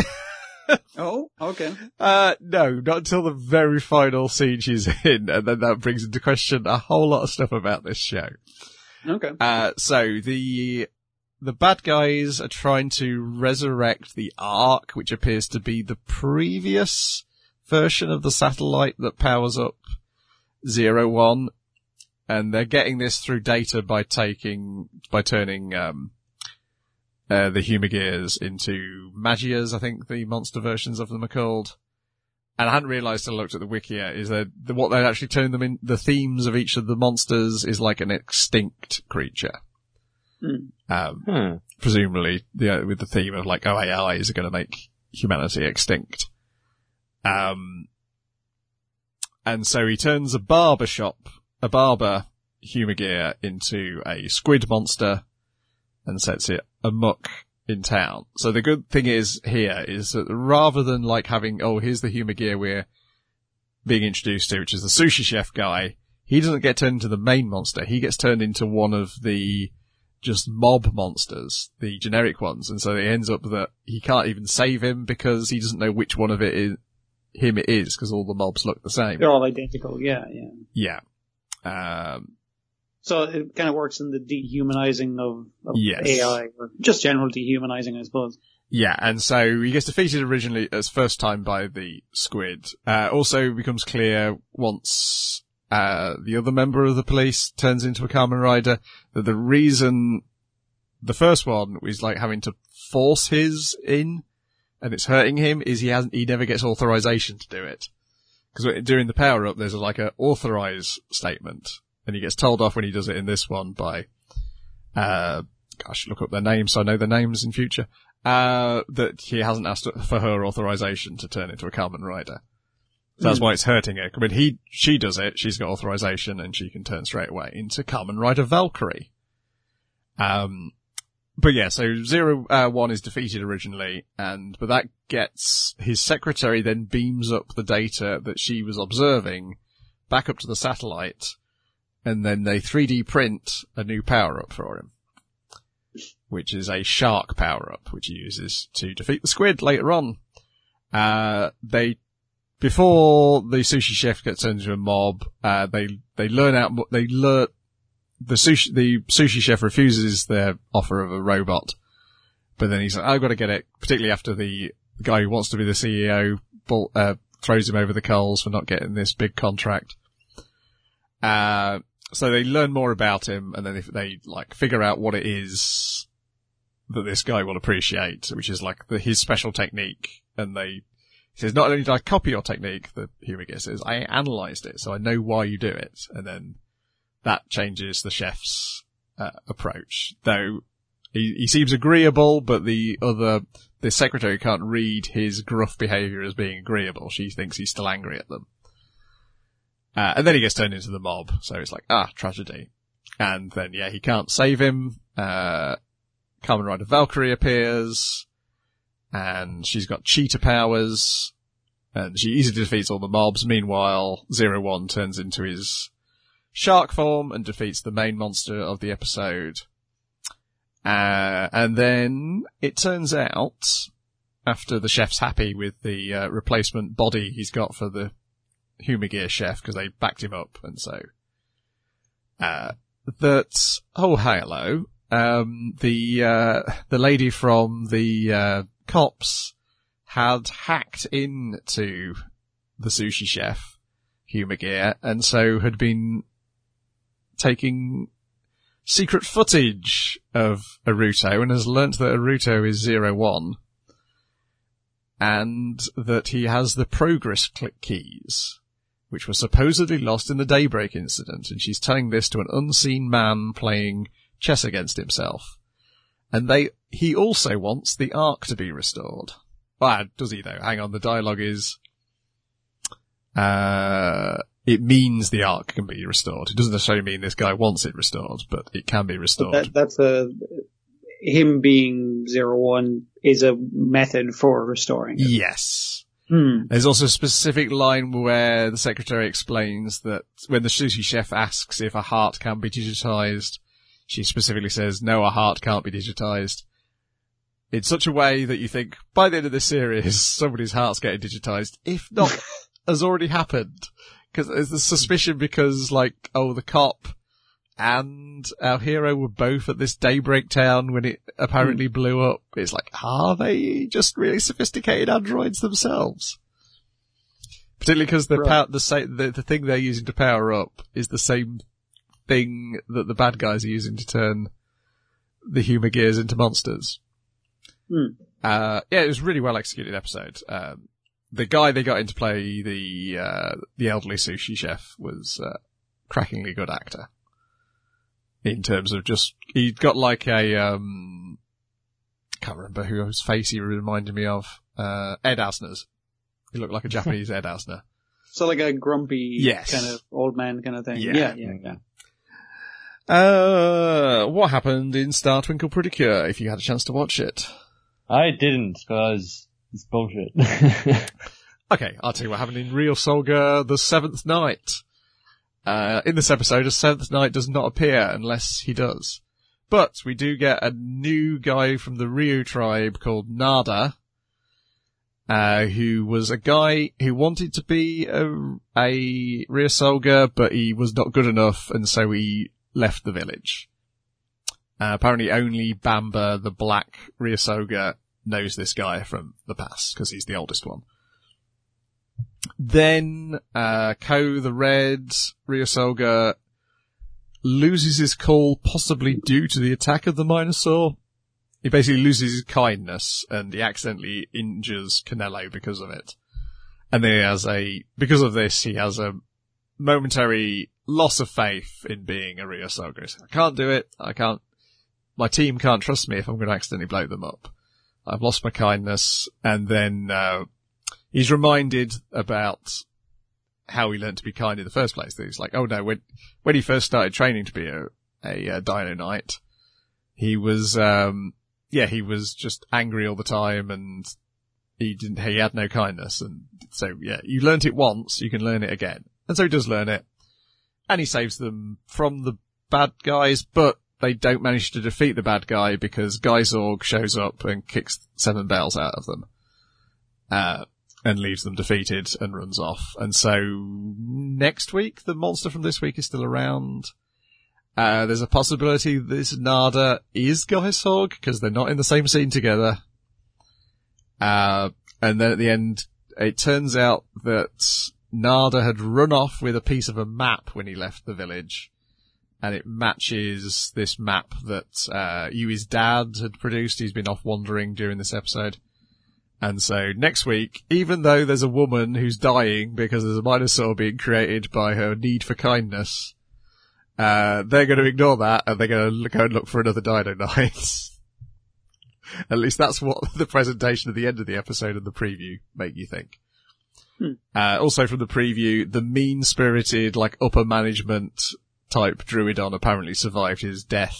Oh, okay. uh, no, not until the very final scene she's in, and then that brings into question a whole lot of stuff about this show. Okay. Uh, so the, the bad guys are trying to resurrect the Ark, which appears to be the previous version of the satellite that powers up Zero One. And they're getting this through data by taking, by turning, um, uh, the Humagears into Magias, I think the monster versions of them are called. And I hadn't realised until I looked at the wiki yet, is that the, what they're actually turning them in, the themes of each of the monsters is like an extinct creature. Hmm. Um, Hmm. presumably, the, with the theme of like, oh, A Is are going to make humanity extinct. Um, and so he turns a barber shop, a barber Humagear into a squid monster and sets it amuck in town. So the good thing is here is that rather than like having, oh, here's the Humagear we're being introduced to, which is the sushi chef guy, he doesn't get turned into the main monster. He gets turned into one of the just mob monsters, the generic ones. And so it ends up that he can't even save him because he doesn't know which one of it is him it is, because all the mobs look the same. They're all identical. Yeah, yeah. Yeah. Um, So it kind of works in the dehumanizing of, of Yes. A I, or just general dehumanizing, I suppose. Yeah, and so he gets defeated originally as first time by the squid. Uh, also becomes clear once, uh, the other member of the police turns into a Kamen Rider that the reason the first one was like having to force his in and it's hurting him is he hasn't, he never gets authorization to do it. Because during the power up, there's a, like a authorize statement, and he gets told off when he does it in this one by, uh, gosh, look up their names so I know their names in future. Uh, that he hasn't asked for her authorization to turn into a Kamen Rider. So that's Mm. why it's hurting her. I mean, he, she does it, she's got authorization, and she can turn straight away into Kamen Rider Valkyrie. Um, but yeah, so Zero, uh, One is defeated originally, and, but that gets, his secretary then beams up the data that she was observing back up to the satellite, and then they three D print a new power-up for him, which is a shark power-up, which he uses to defeat the squid later on. Uh, they, before the sushi chef gets turned into a mob, uh, they, they learn out, they learn, the sushi, the sushi chef refuses their offer of a robot, but then he's like, I've got to get it, particularly after the guy who wants to be the C E O, bull, uh, throws him over the coals for not getting this big contract. Uh, so they learn more about him, and then if they, like, figure out what it is that this guy will appreciate, which is like the, his special technique, and they, he says, not only did I copy your technique, the Humagear says, I analysed it, so I know why you do it. And then that changes the chef's uh, approach. Though he, he seems agreeable, but the other, the secretary can't read his gruff behaviour as being agreeable. She thinks he's still angry at them. Uh, and then he gets turned into the mob, so it's like, ah, tragedy. And then, yeah, he can't save him. Uh, Kamen Rider Valkyrie appears, and she's got cheetah powers, and she easily defeats all the mobs. Meanwhile, Zero One turns into his shark form and defeats the main monster of the episode. Uh, and then it turns out, after the chef's happy with the uh, replacement body he's got for the Humagear chef, because they backed him up, and so, uh, that, oh, hello, um, the, uh, the lady from the, uh, cops had hacked into the sushi chef, Humagear, and so had been taking secret footage of Aruto and has learnt that Aruto is Zero One and that he has the progress click keys, which were supposedly lost in the Daybreak incident, and she's telling this to an unseen man playing chess against himself. And they, he also wants the Ark to be restored. Ah, does he though? Hang on, the dialogue is, uh, it means the Ark can be restored. It doesn't necessarily mean this guy wants it restored, but it can be restored. That, that's a, him being Zero One is a method for restoring it. Yes. Hmm. There's also a specific line where the secretary explains that when the sushi chef asks if a heart can be digitized, she specifically says, no, a heart can't be digitized. In such a way that you think, by the end of this series, somebody's heart's getting digitized, if not, has already happened. Because there's the suspicion because, like, oh, the cop and our hero were both at this Daybreak town when it apparently mm. blew up. It's like, are they just really sophisticated androids themselves? Particularly because the, right. pow- the, sa- the the thing they're using to power up is the same thing that the bad guys are using to turn the Humagears into monsters. Mm. Uh, yeah, it was a really well executed episode. Um, the guy they got in to play the, uh, the elderly sushi chef was, uh, crackingly good actor. In terms of just, he got like a, um, can't remember whose face he reminded me of, uh, Ed Asner's. He looked like a Japanese Ed Asner. So like a grumpy yes. kind of old man kind of thing. Yeah, yeah, yeah. yeah. Uh, what happened in Star Twinkle Pretty Cure, if you had a chance to watch it? I didn't, because it's bullshit. Okay, I'll tell you what happened in Real Solga, The Seventh Night. Uh, in this episode, a seventh night does not appear unless he does. But we do get a new guy from the Ryu tribe called Nada, uh, who was a guy who wanted to be a, a Ryosoga, but he was not good enough, and so he left the village. Uh, apparently only Bamba, the black Ryosoga, knows this guy from the past, because he's the oldest one. Then, uh, Ko, the red Ryosoga, loses his cool, possibly due to the attack of the Minosaur. He basically loses his kindness, and he accidentally injures Canelo because of it. And then he has a, because of this, he has a momentary loss of faith in being a Ryosoga. So I can't do it, I can't, my team can't trust me if I'm going to accidentally blow them up. I've lost my kindness, and then, uh, he's reminded about how he learned to be kind in the first place. He's like, oh no, when, when he first started training to be a, a, a Dino Knight, he was, um, yeah, he was just angry all the time, and he didn't, he had no kindness. And so, yeah, you learnt it once, you can learn it again. And so he does learn it. And he saves them from the bad guys, but they don't manage to defeat the bad guy because Geysorg shows up and kicks seven bells out of them. Uh, and leaves them defeated and runs off. And so next week, the monster from this week is still around. Uh, there's a possibility this Nada is Geysorg because they're not in the same scene together. Uh, and then at the end, it turns out that Nada had run off with a piece of a map when he left the village. And it matches this map that, uh, Yui's dad had produced. He's been off wandering during this episode. And so next week, even though there's a woman who's dying because there's a Minosaur being created by her need for kindness, uh, they're going to ignore that and they're going to go and look for another Dino Knight. At least that's what the presentation at the end of the episode and the preview make you think. Hmm. Uh, also from the preview, the mean-spirited, like, upper management type Druidon apparently survived his death,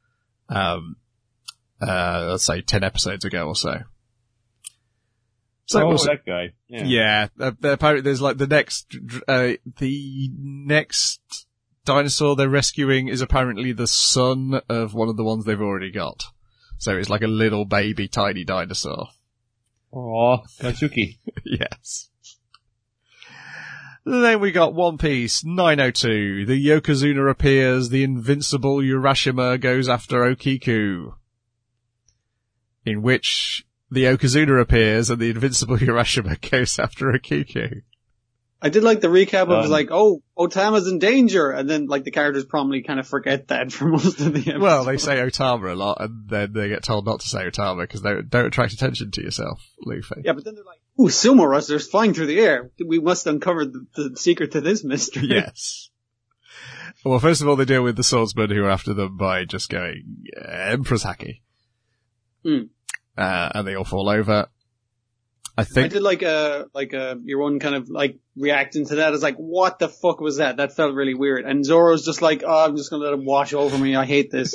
um, uh, let's say ten episodes ago or so. So oh, also, that guy. Yeah. yeah, uh, apparently there's like the next, uh, the next dinosaur they're rescuing is apparently the son of one of the ones they've already got. So it's like a little baby tiny dinosaur. Aw, Katsuki. Yes. Then we got One Piece, nine oh two. The Yokozuna appears, the invincible Urashima goes after Okiku. In which the Yokozuna appears and the invincible Urashima goes after Okiku. I did like the recap of Um, like, oh, Otama's in danger, and then like the characters promptly kind of forget that for most of the episode. Well, they say Otama a lot, and then they get told not to say Otama because they don't attract attention to yourself, Luffy. Yeah, but then they're like, ooh, sumo wrestlers flying through the air. We must uncover the, the secret to this mystery. Yes. Well, first of all, they deal with the swordsmen who are after them by just going, Emperor's Haki. Mm. Uh, and they all fall over. I I think, did like a, like a, your own kind of like reacting to that is like, what the fuck was that? That felt really weird. And Zoro's just like, oh, I'm just gonna let him wash over me. I hate this.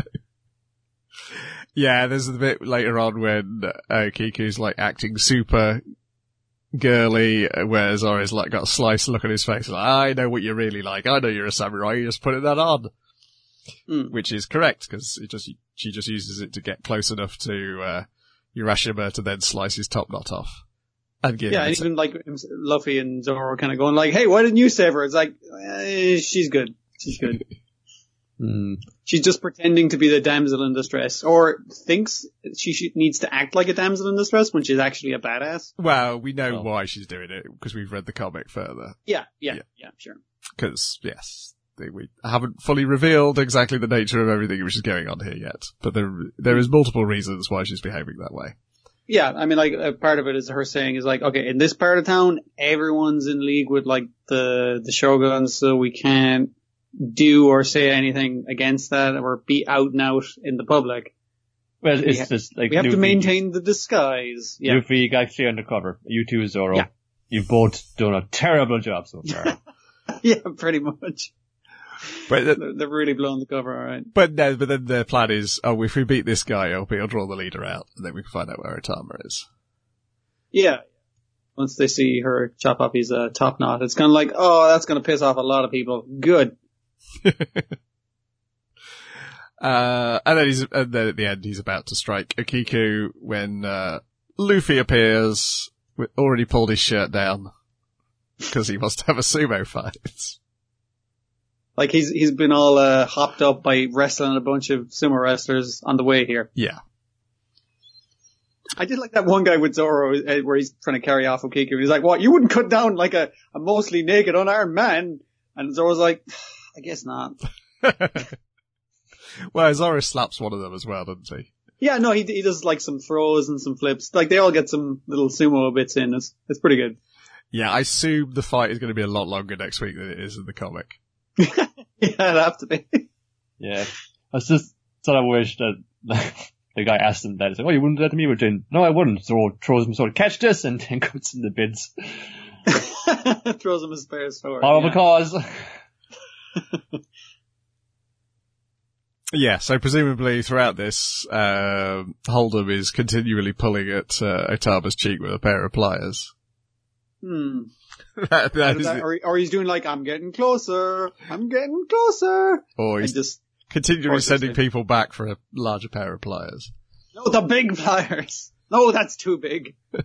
yeah, there's a bit later on when uh, Kiku's like acting super girly, where Zoro's like got a sliced look on his face, like, I know what you're really like. I know you're a samurai. You're just putting that on. Mm. Which is correct, because it just, she just uses it to get close enough to, uh, Urashima to then slice his top knot off. And give Yeah, him and a- even like Luffy and Zoro kind of going like, hey, why didn't you save her? It's like, eh, she's good. She's good. Mm. She's just pretending to be the damsel in distress, or thinks she should, needs to act like a damsel in distress when she's actually a badass. Well, we know Oh. why she's doing it, because we've read the comic further. Yeah, yeah, Yeah. yeah, sure. Because, yes, they, we haven't fully revealed exactly the nature of everything which is going on here yet. But there, there is multiple reasons why she's behaving that way. Yeah, I mean, like, a part of it is her saying is like, okay, in this part of town, everyone's in league with like the, the shoguns, so we can't do or say anything against that or be out and out in the public. Well, it's ha- just like We have Luffy, to maintain the disguise. Yeah. Luffy got stay undercover. You two, Zoro. Yeah. You've both done a terrible job so far. Yeah, pretty much. But, uh, They're, they're really blowing the cover, alright. but no, but then their plan is, oh, if we beat this guy up, he'll draw the leader out, and then we can find out where Otama is. Yeah. Once they see her chop up his uh, top knot, it's kind of like, oh, that's going to piss off a lot of people. Good. Uh, and then he's, and then at the end he's about to strike Okiku when, uh, Luffy appears, with- already pulled his shirt down, because he wants to have a sumo fight. Like he's he's been all uh, hopped up by wrestling a bunch of sumo wrestlers on the way here. Yeah. I did like that one guy with Zoro uh, where he's trying to carry off Okiku. He's like, what, you wouldn't cut down like a, a mostly naked unarmed man? And Zoro's like, I guess not. Well, Zoro slaps one of them as well, doesn't he? Yeah, no, he he does like some throws and some flips. Like they all get some little sumo bits in. It's it's pretty good. Yeah, I assume the fight is going to be a lot longer next week than it is in the comic. Yeah, it'd have to be. Yeah. I was just sort of wish that like, the guy asked him that. He's like, oh, you wouldn't let me with Jin? No, I wouldn't. Zoro throws him sword, catch this, and then cuts in the bids. Throws him a spare sword. All yeah. because. Yeah, so presumably throughout this, uh, Hold'em is continually pulling at uh, Otama's cheek with a pair of pliers. Hmm. that, that is That- it. or, or he's doing like, I'm getting closer, I'm getting closer. Or And he's just, continually forces sending it. people back for a larger pair of pliers. no, the big pliers. No, that's too big. uh,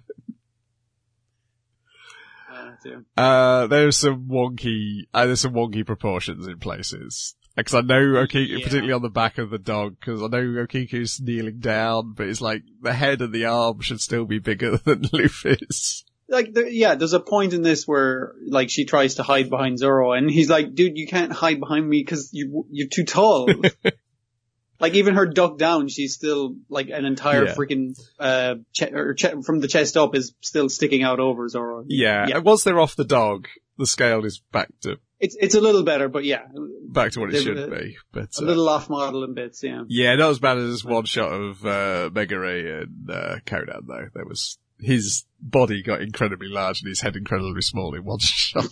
too. Uh, there's some wonky, uh, there's some wonky proportions in places. Because I know Okiku, Yeah. particularly on the back of the dog, because I know Okiku's kneeling down, but it's like the head and the arm should still be bigger than Luffy's. Like, there, yeah, there's a point in this where, like, she tries to hide behind Zoro, and he's like, dude, you can't hide behind me because you, you're too tall. Like, even her duck down, she's still, like, an entire Yeah. freaking, uh, che- or che- from the chest up is still sticking out over Zoro. Yeah, Yeah. and once they're off the dog, the scale is back to, It's, it's a little better, but yeah, back to what it They're should a- be. But, a uh, little off model in bits, yeah. yeah, not as bad as this one shot of, uh, Megure and, uh, Conan though. There was, his body got incredibly large and his head incredibly small in one shot.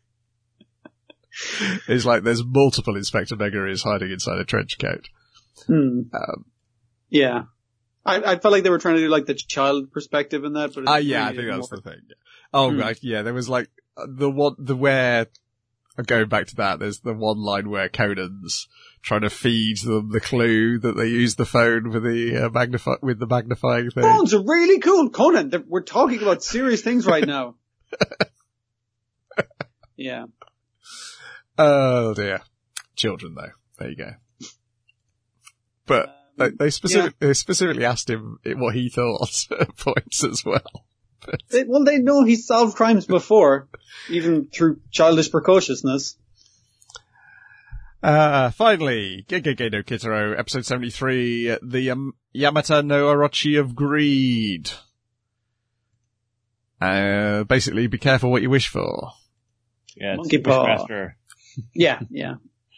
It's like there's multiple Inspector Megures hiding inside a trench coat. Hmm. Um, Yeah. I, I felt like they were trying to do like the child perspective in that, but Ah, uh, yeah, I think that was more... the thing. Yeah. Oh, hmm. right, yeah, there was like the one, the where, going back to that, there's the one line where Conan's trying to feed them the clue that they use the phone with the uh, magnify with the magnifying thing. Phones are really cool, Conan. We're talking about serious things right now. Yeah. Oh dear, children though. There you go. But. They, they, specific, yeah. they specifically asked him what he thought at points as well. They, well, they know he's solved crimes before, even through childish precociousness. Uh, finally, Gegege no Kitaro, episode seventy-three, the um, Yamata no Orochi of Greed. Uh, basically, be careful what you wish for. Yeah, Monkey paw. Wishmaster. Yeah, yeah.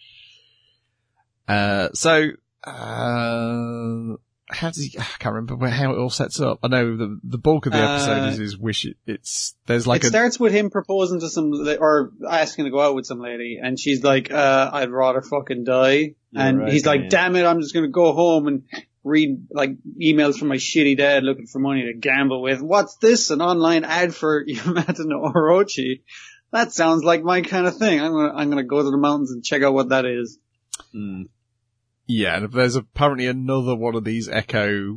Uh, so, Uh, how does he, I can't remember where, how it all sets up. I know the, the bulk of the episode uh, is his wish. It, it's, there's like it a... It starts with him proposing to some, or asking to go out with some lady, and she's like, uh, I'd rather fucking die. You're and right, he's like, man. Damn it, I'm just gonna go home and read, like, emails from my shitty dad looking for money to gamble with. What's this? An online ad for Yamata no Orochi? That sounds like my kind of thing. I'm gonna, I'm gonna go to the mountains and check out what that is. Hmm. Yeah, and there's apparently another one of these Echo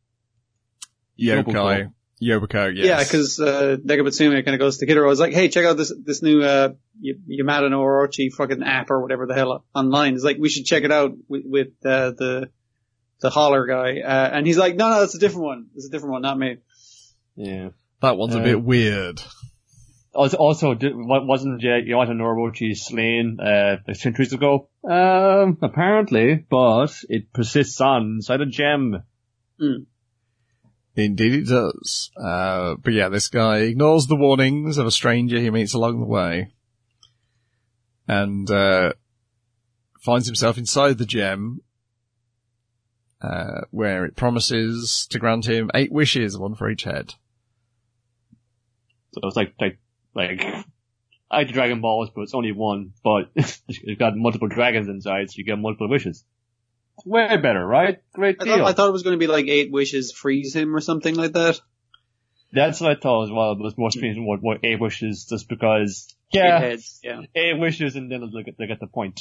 yokai. Yobiko, yes. Yeah, because uh, Negabatsume kind of goes to Kitaro. I was like, hey, check out this this new uh, Yamata no Orochi fucking app or whatever the hell online. It's like, we should check it out with, with uh, the the holler guy. Uh, and he's like, no, no, that's a different one. It's a different one, not me. Yeah. That one's uh, a bit weird. Also, wasn't Yamata no Orochi slain uh, like centuries ago? Um, apparently, but it persists on inside a gem. Mm. Indeed it does. Uh, but yeah, this guy ignores the warnings of a stranger he meets along the way. And, uh, finds himself inside the gem, uh, where it promises to grant him eight wishes, one for each head. So it's like, like, like, I like Dragon Balls, but it's only one, but it's got multiple dragons inside, so you get multiple wishes. Way better, right? Great deal. I thought, I thought it was going to be like eight wishes freeze him or something like that. That's what I thought as well. It was more strange than what, what eight wishes, just because, yeah, eight heads, yeah. Eight wishes and then they get, they get the point.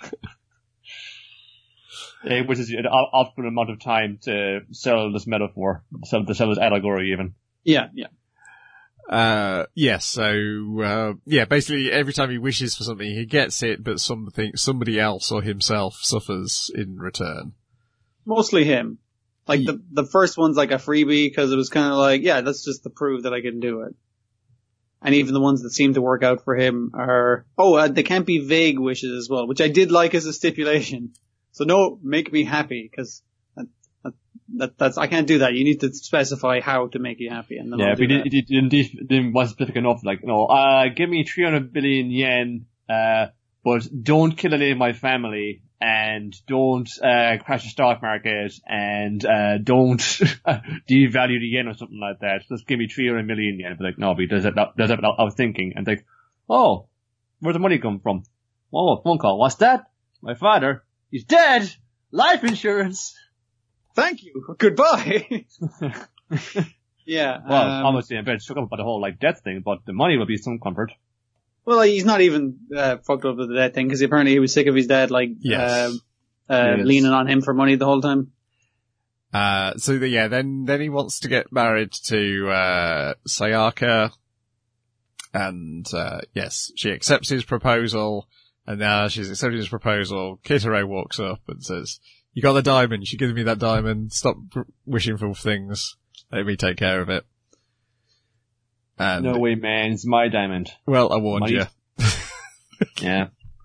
Eight wishes, an optimal amount of time to sell this metaphor, sell, to sell this allegory even. Yeah, yeah. Uh, yes, so, uh, yeah, basically every time he wishes for something, he gets it, but something, somebody else or himself suffers in return. Mostly him. Like, he, the, the first one's like a freebie, because it was kind of like, yeah, that's just to prove that I can do it. And even the ones that seem to work out for him are, oh, uh, they can't be vague wishes as well, which I did like as a stipulation. So no, make me happy, because That, that, that's, I can't do that. You need to specify how to make you happy. And then yeah, I'll do but it, it, it, it didn't was specific enough. Like, no, uh, give me three hundred billion yen, uh, but don't kill any of my family, and don't, uh, crash the stock market, and, uh, don't devalue the yen or something like that. Just give me three hundred million yen. But like, no, but does that, does that, I was thinking, and like, oh, where'd the money come from? Oh, phone call. What's that? My father. He's dead! Life insurance! Thank you. Goodbye. Yeah. Well, um, obviously I'm very shook up about the whole like death thing, but the money will be some comfort. Well, he's not even uh, fucked up with the death thing, because apparently he was sick of his dad, like, yes. uh, uh, yes. leaning on him for money the whole time. Uh, so the, yeah, then, then he wants to get married to, uh, Sayaka. And, uh, yes, she accepts his proposal. And now she's accepted his proposal. Kitaro walks up and says, you got the diamond. You give me that diamond. Stop wishing for things. Let me take care of it. And no way, man. It's my diamond. Well, I warned Money. you. Yeah.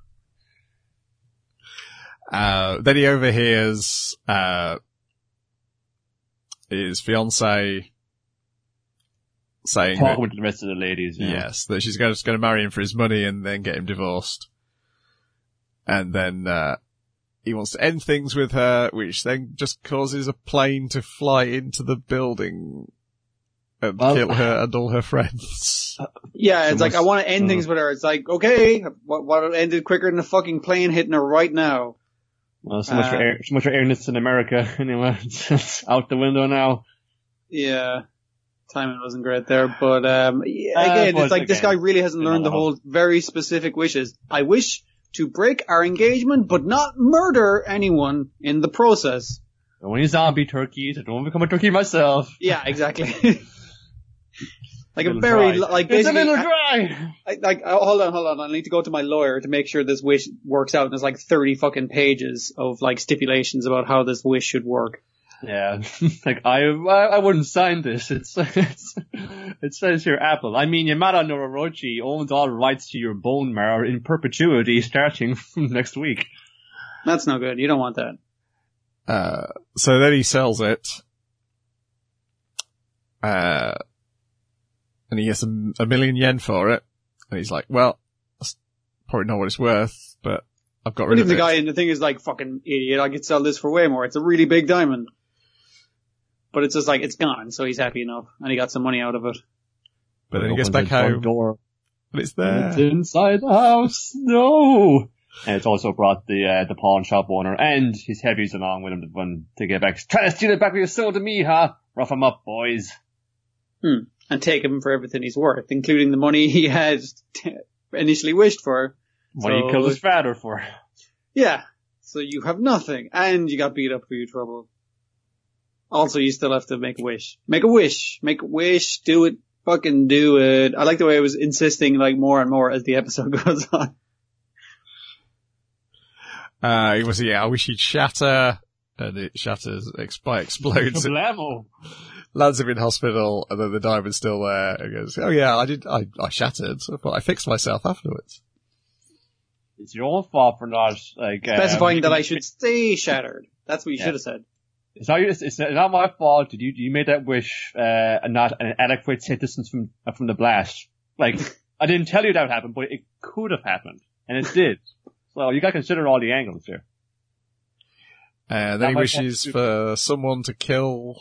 Uh, then he overhears, uh, his fiancée saying Talking that, with the rest of the ladies. Yeah. yes, that she's going to, going to marry him for his money and then get him divorced. And then, uh, he wants to end things with her, which then just causes a plane to fly into the building and well, kill her and all her friends. Yeah, it's like, I want to end uh, things with her. It's like, okay, what, what ended quicker than a fucking plane hitting her right now? Well, so much Uh, for air, so much for airness in America. Anyway, it's out the window now. Yeah. Timing wasn't great there, but um, yeah, Uh, again, but it's like this again, guy really hasn't you learned the know. whole very specific wishes. I wish to break our engagement, but not murder anyone in the process. Only zombie turkeys. I don't want to become a turkey myself. Yeah, exactly. Like a Little very, dry. like It's a basically, little dry. I, like, oh, hold on, hold on, I need to go to my lawyer to make sure this wish works out. And there's like thirty fucking pages of like stipulations about how this wish should work. Yeah, like I, I, I wouldn't sign this. It's, it's, it says here, Apple. I mean, Yamada Nororochi owns all rights to your bone marrow in perpetuity, starting from next week. That's no good. You don't want that. Uh, so then he sells it. Uh, and he gets a, a million yen for it. And he's like, well, that's probably not what it's worth, but I've got rid But of even it. the guy in the thing is like, fucking idiot, I could sell this for way more. It's a really big diamond. But it's just like, it's gone, so he's happy enough. And he got some money out of it. But then he gets Opens back his front home, door. and it's And there. it's inside the house. No. And it's also brought the uh, the pawn shop owner and his heavies along with him to, fun, to get back. Trying to steal it back with your soul to me, huh? Rough him up, boys. Hmm. And take him for everything he's worth, including the money he had initially wished for. What So- he killed his father for. Yeah. So you have nothing, and you got beat up for your trouble. Also, you still have to make a wish. Make a wish. Make a wish. Do it. Fucking do it. I like the way I was insisting like more and more as the episode goes on. Uh, he was, yeah, I wish he'd shatter, and it shatters, exp- explodes, Kablamo. lands him in hospital, and then the diamond's still there, and goes, oh yeah, I did, I, I shattered, but I fixed myself afterwards. It's your own fault for not, like, uh, Specifying that I should stay shattered. That's what you Yeah. should have said. It's not, it's, it's not my fault. You, you made that wish, uh, and not an adequate safe distance from, uh, from the blast. Like, I didn't tell you that would happen, but it could have happened. And it did. So you gotta consider all the angles here. And then Not he my wishes fault. for someone to kill,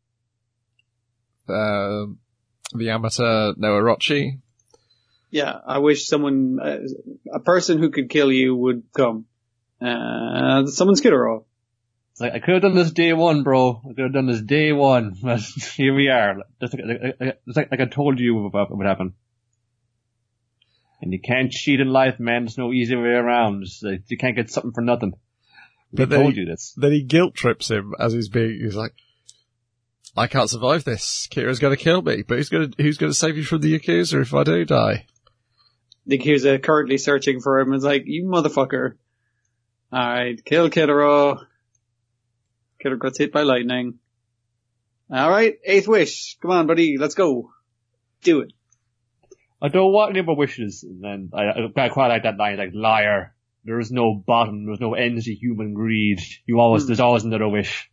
um, the amateur Noorochi. Yeah, I wish someone, uh, a person who could kill you would come. Uh, someone Skidrow. It's like, I could have done this day one, bro. I could have done this day one. But here we are. Just like, like, like, just like, like I told you about what would happen. And you can't cheat in life, man. There's no easy way around. It's like, you can't get something for nothing. But I then told he- you this. Then he guilt trips him as he's being, he's like, I can't survive this. Kira's gonna kill me, but who's gonna, who's gonna save you from the Yakuza if I do die? The Yakuza currently searching for him. It's like, you motherfucker. Alright, kill Kidoro. Kidoro gets hit by lightning. Alright, eighth wish. Come on, buddy, let's go. Do it. I don't want any more wishes. And then I, I quite like that line, like, liar. There is no bottom. There's no end to human greed. You always, Hmm. there's always another wish.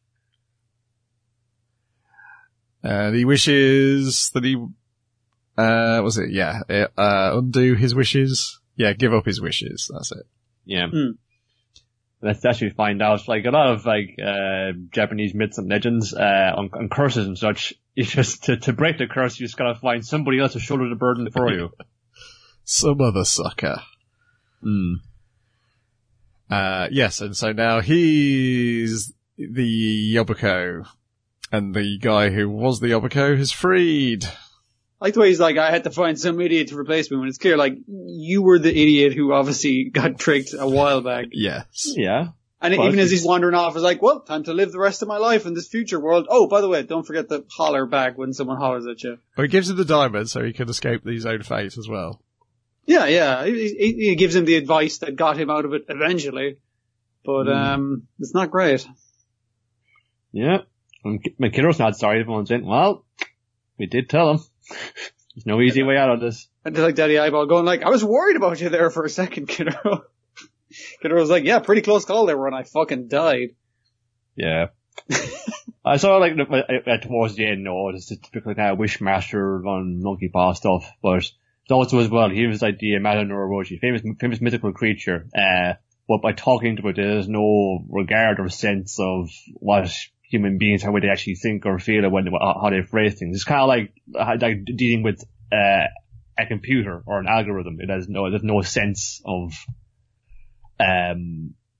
And he wishes that he, uh, was it? Yeah, uh, undo his wishes. Yeah, give up his wishes. That's it. Yeah. Hmm. That's actually find out, like, a lot of, like, uh, Japanese myths and legends, uh, on, on curses and such. It's just, to, to break the curse, you just gotta find somebody else to shoulder the burden for you. Some other sucker. Hmm. Uh, yes, and so now he's the Yobako, and the guy who was the Yobako is freed. I like the way he's like, I had to find some idiot to replace me when it's clear, like, you were the idiot who obviously got tricked a while back. Yes. Yeah. And Well, even as it's- he's wandering off, he's like, well, time to live the rest of my life in this future world. Oh, by the way, don't forget to holler back when someone hollers at you. But he gives him the diamond so he can escape his own fate as well. Yeah, yeah. He, he, he gives him the advice that got him out of it eventually. But, Mm. um, it's not great. Yeah. When when Kiro's not sorry, everyone's in. Well, we did tell him. There's no easy way out of this. I did like Daddy Eyeball going like, I was worried about you there for a second, Kiddo. Kiddo was like, yeah, pretty close call there when I fucking died. Yeah. I saw, like, the- uh, uh, towards the end, no, it's a typical kind of Wishmaster on Monkey Paw stuff, but it's also as well, he was like the Amada Nororochi, famous, famous mythical creature, uh, but by talking to it, there's no regard or sense of what human beings, how they actually think or feel, or when, how they phrase things. It's kind of like, uh, like dealing with, uh, a computer or an algorithm. It has no, there's no sense of, um,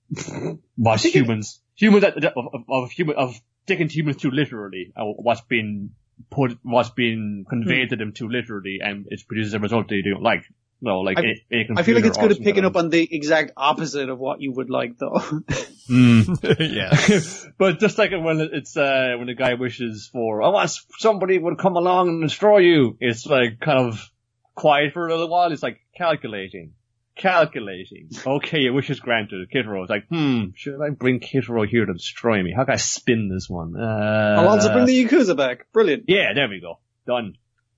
was humans, humans that, of, of, of human, of taking humans too literally, uh, what's been put, what's been conveyed hmm. to them too literally, and it produces a result that you don't like. No, like I, a, a I feel like it's good at picking up on the exact opposite of what you would like, though. mm. Yeah, but just like when it's uh when a guy wishes for, I want somebody would come along and destroy you. It's like kind of quiet for a little while. It's like calculating, calculating. Okay, your wish is granted. Kitaro. Like, hmm, should I bring Kitaro here to destroy me? How can I spin this one? Uh, I'll also bring the Yakuza back. Brilliant. Yeah, there we go. Done.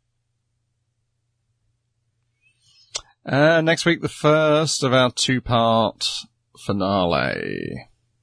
Uh, next week, the first of our two-part finale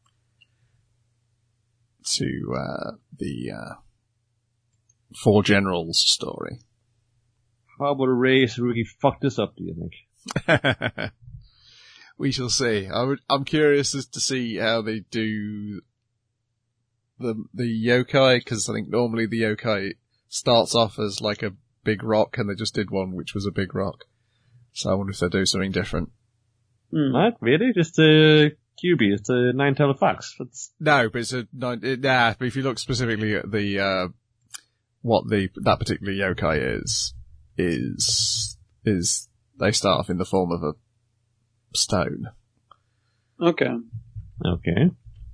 to uh, the uh, Four Generals story. How about a race really fuck this up, do you think? We shall see. I would, I'm curious as to see how they do the the yokai, because I think normally the yokai starts off as like a big rock, and they just did one which was a big rock. So I wonder if they do something different. Mm, not really, just a Q B. It's a nine-tailed fox. It's... No, but it's a nine. It, nah, but if you look specifically at the uh what the that particular yokai is, is is they start off in the form of a stone. Okay. Okay.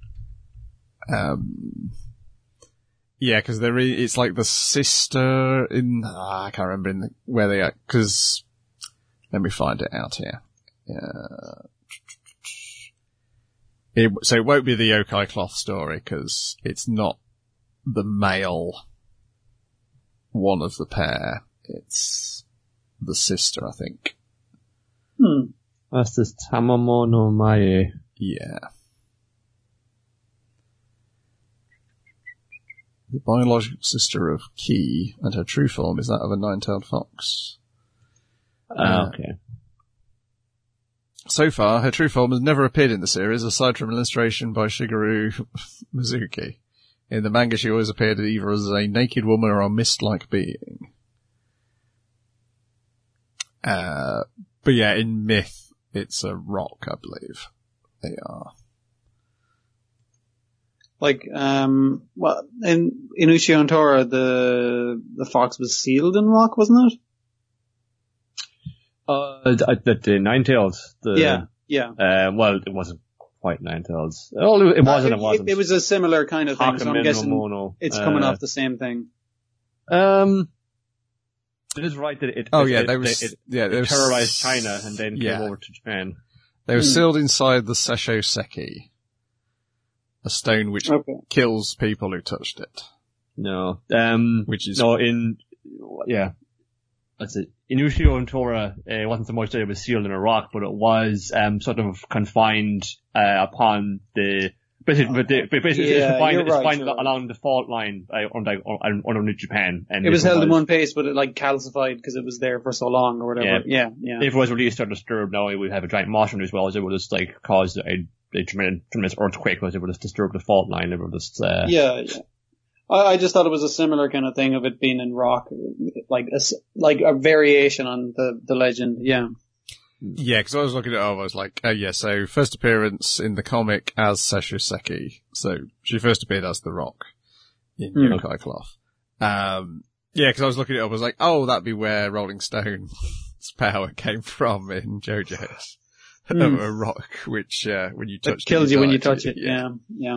Um. Yeah, because they're it's like the sister in oh, I can't remember in the, where they are because. Let me find it out here. Uh, it, so it won't be the yokai cloth story because it's not the male one of the pair. It's the sister, I think. Hmm. That's this Tamamo no Mae. Yeah. The biological sister of Ki, and her true form is that of a nine-tailed fox. Uh, okay. So far, her true form has never appeared in the series, aside from illustration by Shigeru Mizuki. In the manga, she always appeared either as a naked woman or a mist-like being. Uh, but yeah, in myth, it's a rock, I believe. They are. Like, um, well, in, in Uchiha and Tora, the, the fox was sealed in rock, wasn't it? Uh, the, the, the Nine-Tails. The, yeah, yeah. Uh, well, it wasn't quite Nine-Tails. Oh, it wasn't, uh, it, it wasn't. It, it was a similar kind of thing, so I'm guessing Mono. it's coming uh, off the same thing. Um, it is right that it, oh it, yeah, it, they was, it, yeah, it was, terrorized China and then yeah. came over to Japan. They were hmm. sealed inside the Seisho Seki, a stone which okay. kills people who touched it. No, um, which is no in yeah. That's it. In Uchiha and Tora, uh, it wasn't so much that it was sealed in a rock, but it was um, sort of confined uh, upon the basically, basically yeah, it's confined, it's right, confined right. along the fault line uh, under, underneath Japan. And it was held was, in one place, but it like calcified because it was there for so long or whatever. Yeah, yeah. yeah. If it was released or disturbed, now it would have a giant mushroom as well, as it would just like cause a, a tremendous, tremendous earthquake, because it would just disturb the fault line. It would just uh, yeah, yeah. I just thought it was a similar kind of thing of it being in rock, like a, like a variation on the, the legend, yeah. Yeah, because I was looking at it, I was like, oh yeah, so first appearance in the comic as Seisho Seki. So she first appeared as the Rock in mm. yokai cloth. Um, yeah, because I was looking at it, I was like, oh, that'd be where Rolling Stone's power came from in JoJo's. Mm. A rock, which, uh, when you touch it, kills you you when you it, touch it, yeah, yeah.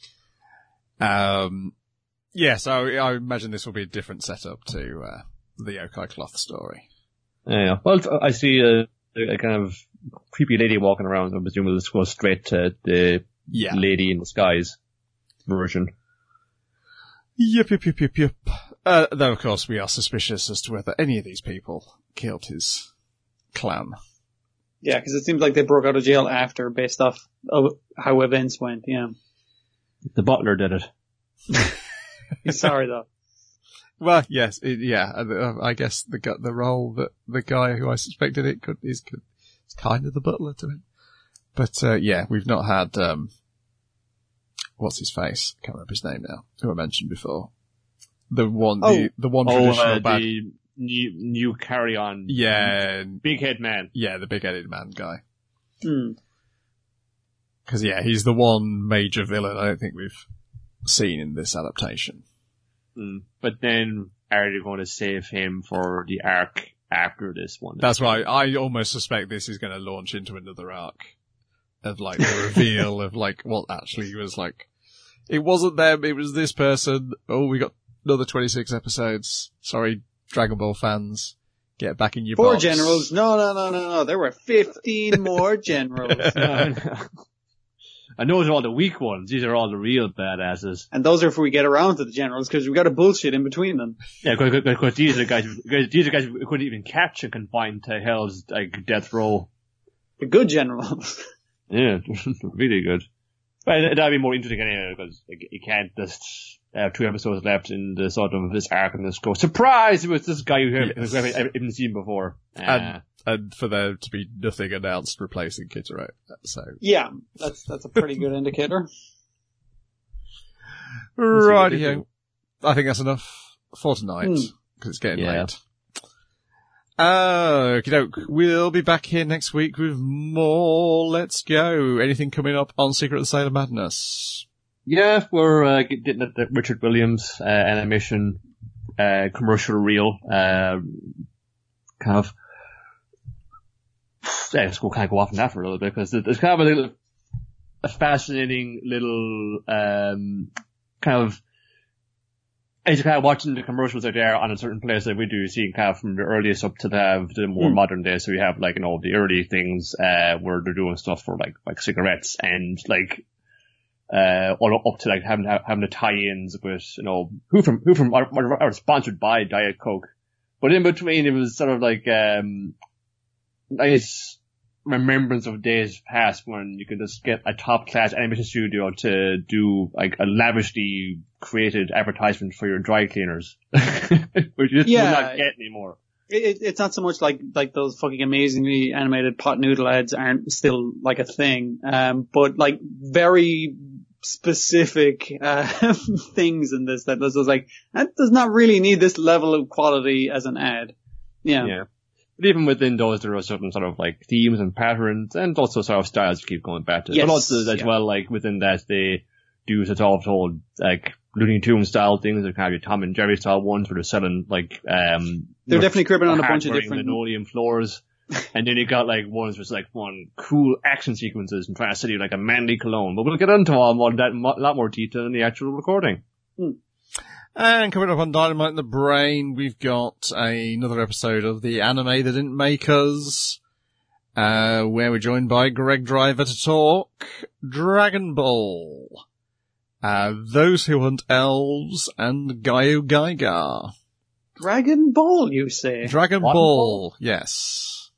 Um, Yeah, so I imagine this will be a different setup to uh, the yokai cloth story. Yeah, well, I see a, a kind of creepy lady walking around. I presume this goes straight to the yeah. Lady in Disguise version. Yep, yep, yep, yep, yep. Uh, though, of course, we are suspicious as to whether any of these people killed his clan. Yeah, because it seems like they broke out of jail after, based off of how events went, yeah. The butler did it. Sorry, though. Well, yes, it, yeah. I guess the the role that the guy who I suspected it could is could, is kind of the butler to him. But uh, yeah, we've not had um, what's his face? Can't remember his name now. Who I mentioned before. The one, oh. the the one oh, traditional uh, bad. The new new carry on. Yeah, big head man. Yeah, the big headed man guy. Hmm. Because, yeah, he's the one major villain I don't think we've seen in this adaptation. Mm. But then, are they going to save him for the arc after this one? That's why I almost suspect this is going to launch into another arc of, like, the reveal of, like, what actually was, like, it wasn't them, it was this person. Oh, we got another twenty-six episodes. Sorry, Dragon Ball fans. Get back in your Four box. generals. No, no, no, no, no. There were fifteen more generals. No, no. And those are all the weak ones. These are all the real badasses. And those are if we get around to the generals, because we got a bullshit in between them. Yeah, because these are the guys, these are guys we couldn't even catch and confine to hell's, like, death row. The good generals. Yeah, really good. But that'd be more interesting anyway, because like, you can't just have two episodes left in the sort of this arc and just go, surprise! It was this guy who yes. we haven't even seen before. Uh, and, and for there to be nothing announced replacing Kitaro. So. Yeah, that's, that's a pretty good indicator. Rightio. I think that's enough for tonight, because hmm. it's getting yeah. late. Okie doke. We'll be back here next week with more Let's Go. Anything coming up on Secret of the Sailor Madness? Yeah, we're uh, getting the Richard Williams uh, animation uh, commercial reel. Uh, kind of, yeah, let's go kind of go off on that for a little bit, because there's kind of a little, a fascinating little um, kind of. As you're kind of watching the commercials out there on a certain place that we do, seeing kind of from the earliest up to the, the more mm. modern days. So you have like, you know, the early things, uh, where they're doing stuff for like, like cigarettes and like, uh, all up to like having, having the tie-ins with, you know, who from, who from, are, are sponsored by Diet Coke. But in between it was sort of like, um, nice remembrance of days past when you could just get a top class animation studio to do like a lavishly created advertisement for your dry cleaners, which you just yeah, will not get anymore. It, it's not so much like like those fucking amazingly animated pot noodle ads aren't still like a thing, um, but like very specific uh, things in this that was like that does not really need this level of quality as an ad. Yeah. Yeah. But even within those, there are certain sort of like themes and patterns and also sort of styles you keep going back to. Yes, but also as yeah. well, like within that, they do sort of told like Looney Tunes style things, or kind of your Tom and Jerry style ones where they're selling like, um, they're definitely cribbing on a bunch of different linoleum floors. And then you got like ones with like one cool action sequences and trying to sell you like a manly cologne. But we'll get into all more, that, a lot more detail in the actual recording. Hmm. And coming up on Dynamite in the Brain, we've got a, another episode of the anime that didn't make us, uh, where we're joined by Greg Driver to talk Dragon Ball, uh, Those Who Hunt Elves, and Gaio Gaiga. Dragon Ball, you say? Dragon One Ball, ball, yes.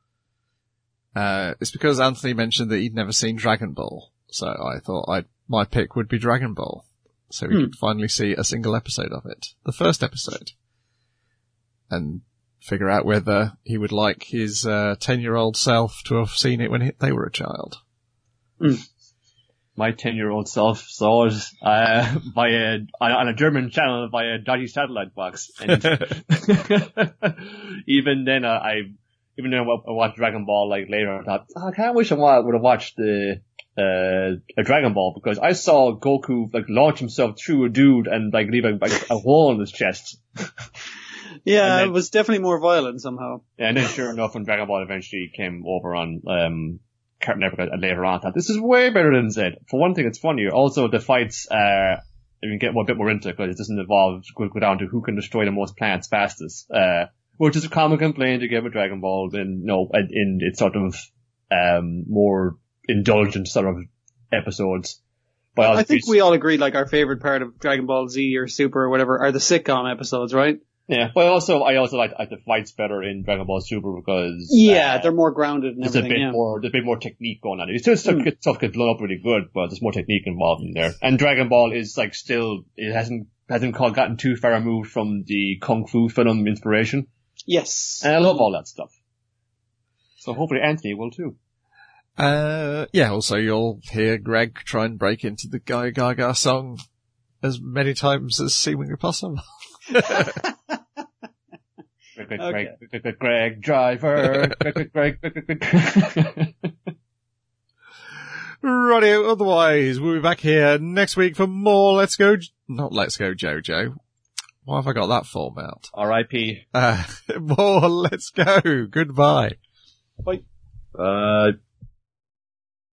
Uh, it's because Anthony mentioned that he'd never seen Dragon Ball, so I thought I'd, my pick would be Dragon Ball. So we hmm. could finally see a single episode of it. The first episode. And figure out whether he would like his uh, ten-year-old self to have seen it when he, they were a child. Mm. My ten-year-old self saw it uh, via, on a German channel via a dodgy satellite box. And even then, uh, I, even though I watched Dragon Ball like later, I thought, oh, I kind of wish I would have watched the Uh, a Dragon Ball, because I saw Goku like launch himself through a dude and like leave a, like, a hole in his chest. Yeah, then, it was definitely more violent somehow. Yeah, and then sure enough, when Dragon Ball eventually came over on um Cartoon Network later on, I thought this is way better than Z. For one thing, it's funnier. Also, the fights uh you can get a bit more into it because it doesn't involve go, go down to who can destroy the most planets fastest. Uh, which is a common complaint to give a Dragon Ball in no in, in its sort of um more indulgent sort of episodes. But I think we all agreed like our favorite part of Dragon Ball Z or Super or whatever are the sitcom episodes, right? Yeah, but also I also like, like the fights better in Dragon Ball Super because yeah, uh, they're more grounded and there's everything. a bit yeah. more, there's a bit more technique going on. It's still stuff, mm. stuff gets blown up really good, but there's more technique involved in there. And Dragon Ball is like still, it hasn't hasn't called, gotten too far removed from the kung fu film inspiration. Yes, and I love all that stuff. So hopefully Anthony will too. Uh, yeah, also you'll hear Greg try and break into the Gaia Gaga song as many times as seemingly possible. Greg, Greg, Greg, Greg, Greg Driver, Greg, Greg, Greg, Greg, Greg. Rightio, otherwise, we'll be back here next week for more Let's Go, not Let's Go Jojo. Why have I got that form out? R I P Uh, more Let's Go. Goodbye. Bye. Uh,